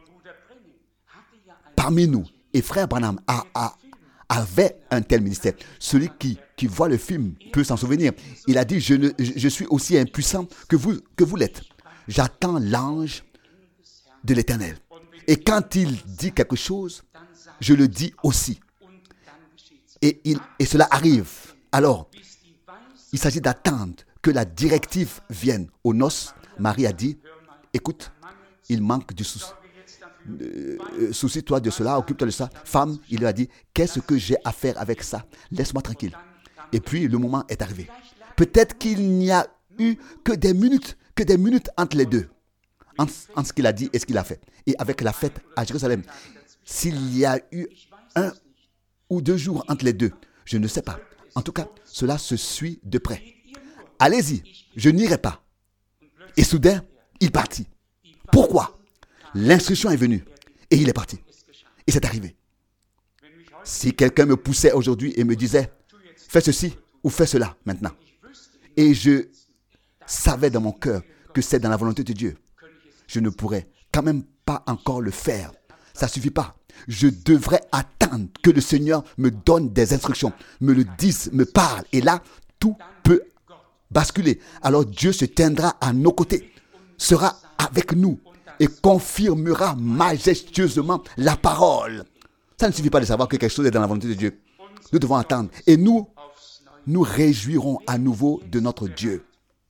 Parmi nous, et frère Branham a, a, avait un tel ministère. Celui qui, qui voit le film peut s'en souvenir. Il a dit, je, ne, je suis aussi impuissant que vous, que vous l'êtes. J'attends l'ange de l'Éternel. Et quand il dit quelque chose, je le dis aussi. Et, il, et cela arrive. Alors, il s'agit d'attendre que la directive vienne. Aux noces, Marie a dit, écoute, il manque du souci. Euh, soucie-toi de cela, occupe-toi de ça. Femme, il lui a dit, qu'est-ce que j'ai à faire avec ça? Laisse-moi tranquille. Et puis, le moment est arrivé. Peut-être qu'il n'y a eu que des minutes, que des minutes entre les deux, entre, entre ce qu'il a dit et ce qu'il a fait. Et avec la fête à Jérusalem, s'il y a eu un ou deux jours entre les deux, je ne sais pas. En tout cas, cela se suit de près. Allez-y, je n'irai pas. Et soudain, il partit. Pourquoi? L'instruction est venue et il est parti. Et c'est arrivé. Si quelqu'un me poussait aujourd'hui et me disait, fais ceci ou fais cela maintenant, et je savais dans mon cœur que c'est dans la volonté de Dieu, je ne pourrais quand même pas encore le faire ça ne suffit pas. Je devrais attendre que le Seigneur me donne des instructions, me le dise, me parle. Et là, tout peut basculer. Alors Dieu se tiendra à nos côtés, sera avec nous et confirmera majestueusement la parole. Ça ne suffit pas de savoir que quelque chose est dans la volonté de Dieu. Nous devons attendre. Et nous, nous réjouirons à nouveau de notre Dieu.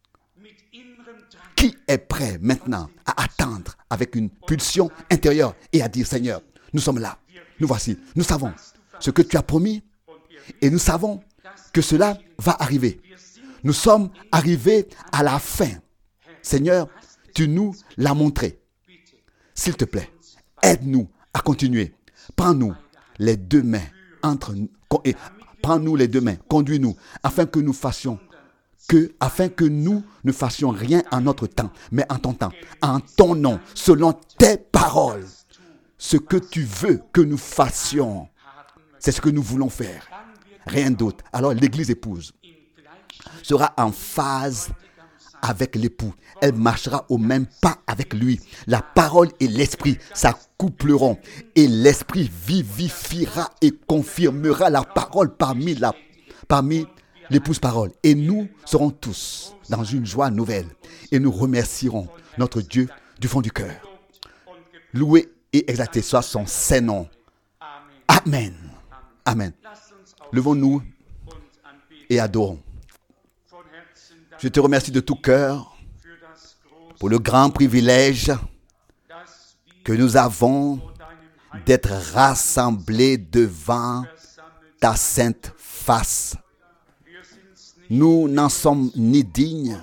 Qui est prêt maintenant à attendre avec une pulsion intérieure et à dire, Seigneur, nous sommes là, nous voici, nous savons ce que tu as promis et nous savons que cela va arriver. Nous sommes arrivés à la fin. Seigneur, tu nous l'as montré. S'il te plaît, aide-nous à continuer. Prends-nous les deux mains entre nous et prends-nous les deux mains, conduis-nous afin que nous fassions que, afin que nous ne fassions rien en notre temps, mais en ton temps, en ton nom, selon tes paroles. Ce que tu veux que nous fassions, c'est ce que nous voulons faire. Rien d'autre. Alors l'église épouse sera en phase avec l'époux. Elle marchera au même pas avec lui. La parole et l'esprit s'accoupleront et l'esprit vivifiera et confirmera la parole parmi, la, parmi l'épouse parole. Et nous serons tous dans une joie nouvelle et nous remercierons notre Dieu du fond du cœur. Loué et exalté soit son saint nom. Amen. Amen. Levons-nous et adorons. Je te remercie de tout cœur pour le grand privilège que nous avons d'être rassemblés devant ta sainte face. Nous n'en sommes ni dignes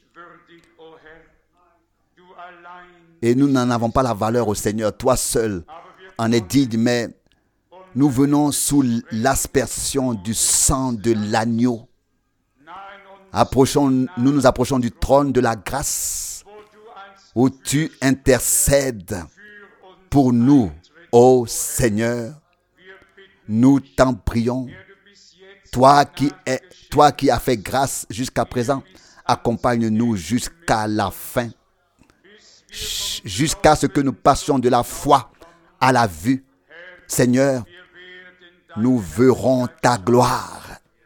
et nous n'en avons pas la valeur au Seigneur. Toi seul en es digne, mais nous venons sous l'aspersion du sang de l'agneau. Approchons, nous nous approchons du trône de la grâce où tu intercèdes pour nous, ô Seigneur. Nous t'en prions. Toi qui, es, toi qui as fait grâce jusqu'à présent, accompagne-nous jusqu'à la fin, jusqu'à ce que nous passions de la foi à la vue. Seigneur, nous verrons ta gloire.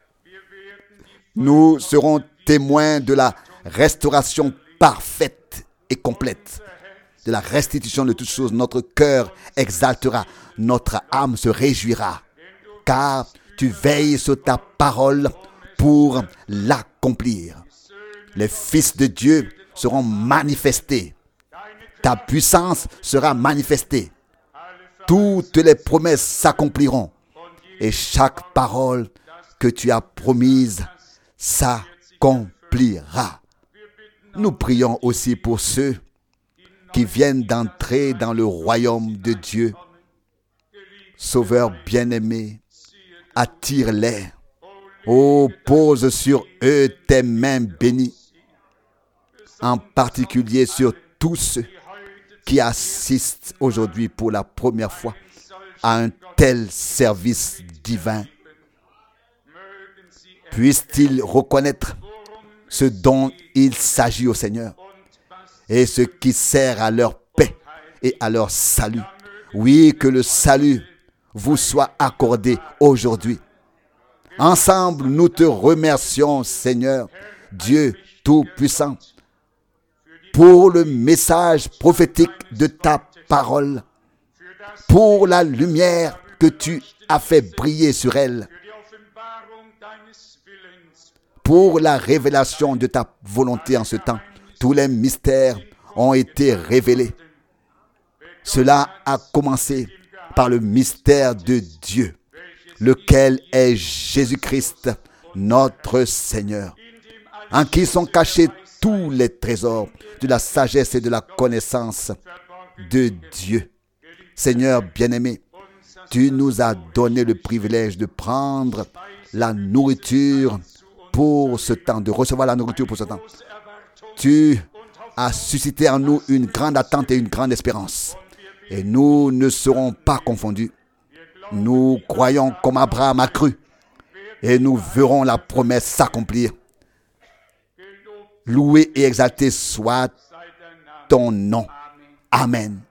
Nous serons témoins de la restauration parfaite et complète, de la restitution de toutes choses. Notre cœur exaltera, notre âme se réjouira, car tu veilles sur ta parole pour l'accomplir. Les fils de Dieu seront manifestés. Ta puissance sera manifestée. Toutes les promesses s'accompliront. Et chaque parole que tu as promise s'accomplira. Nous prions aussi pour ceux qui viennent d'entrer dans le royaume de Dieu. Sauveur bien-aimé, attire-les. Oh, pose sur eux tes mains bénies, en particulier sur tous ceux qui assistent aujourd'hui pour la première fois à un tel service divin. Puissent-ils reconnaître ce dont il s'agit au Seigneur et ce qui sert à leur paix et à leur salut. Oui, que le salut vous soit accordé aujourd'hui. Ensemble, nous te remercions, Seigneur, Dieu Tout-Puissant, pour le message prophétique de ta parole, pour la lumière que tu as fait briller sur elle, pour la révélation de ta volonté en ce temps. Tous les mystères ont été révélés. Cela a commencé par le mystère de Dieu, lequel est Jésus-Christ, notre Seigneur, en qui sont cachés tous les trésors de la sagesse et de la connaissance de Dieu. Seigneur bien-aimé, tu nous as donné le privilège de prendre la nourriture pour ce temps, de recevoir la nourriture pour ce temps. Tu as suscité en nous une grande attente et une grande espérance. Et nous ne serons pas confondus. Nous croyons comme Abraham a cru. Et nous verrons la promesse s'accomplir. Loué et exalté soit ton nom. Amen.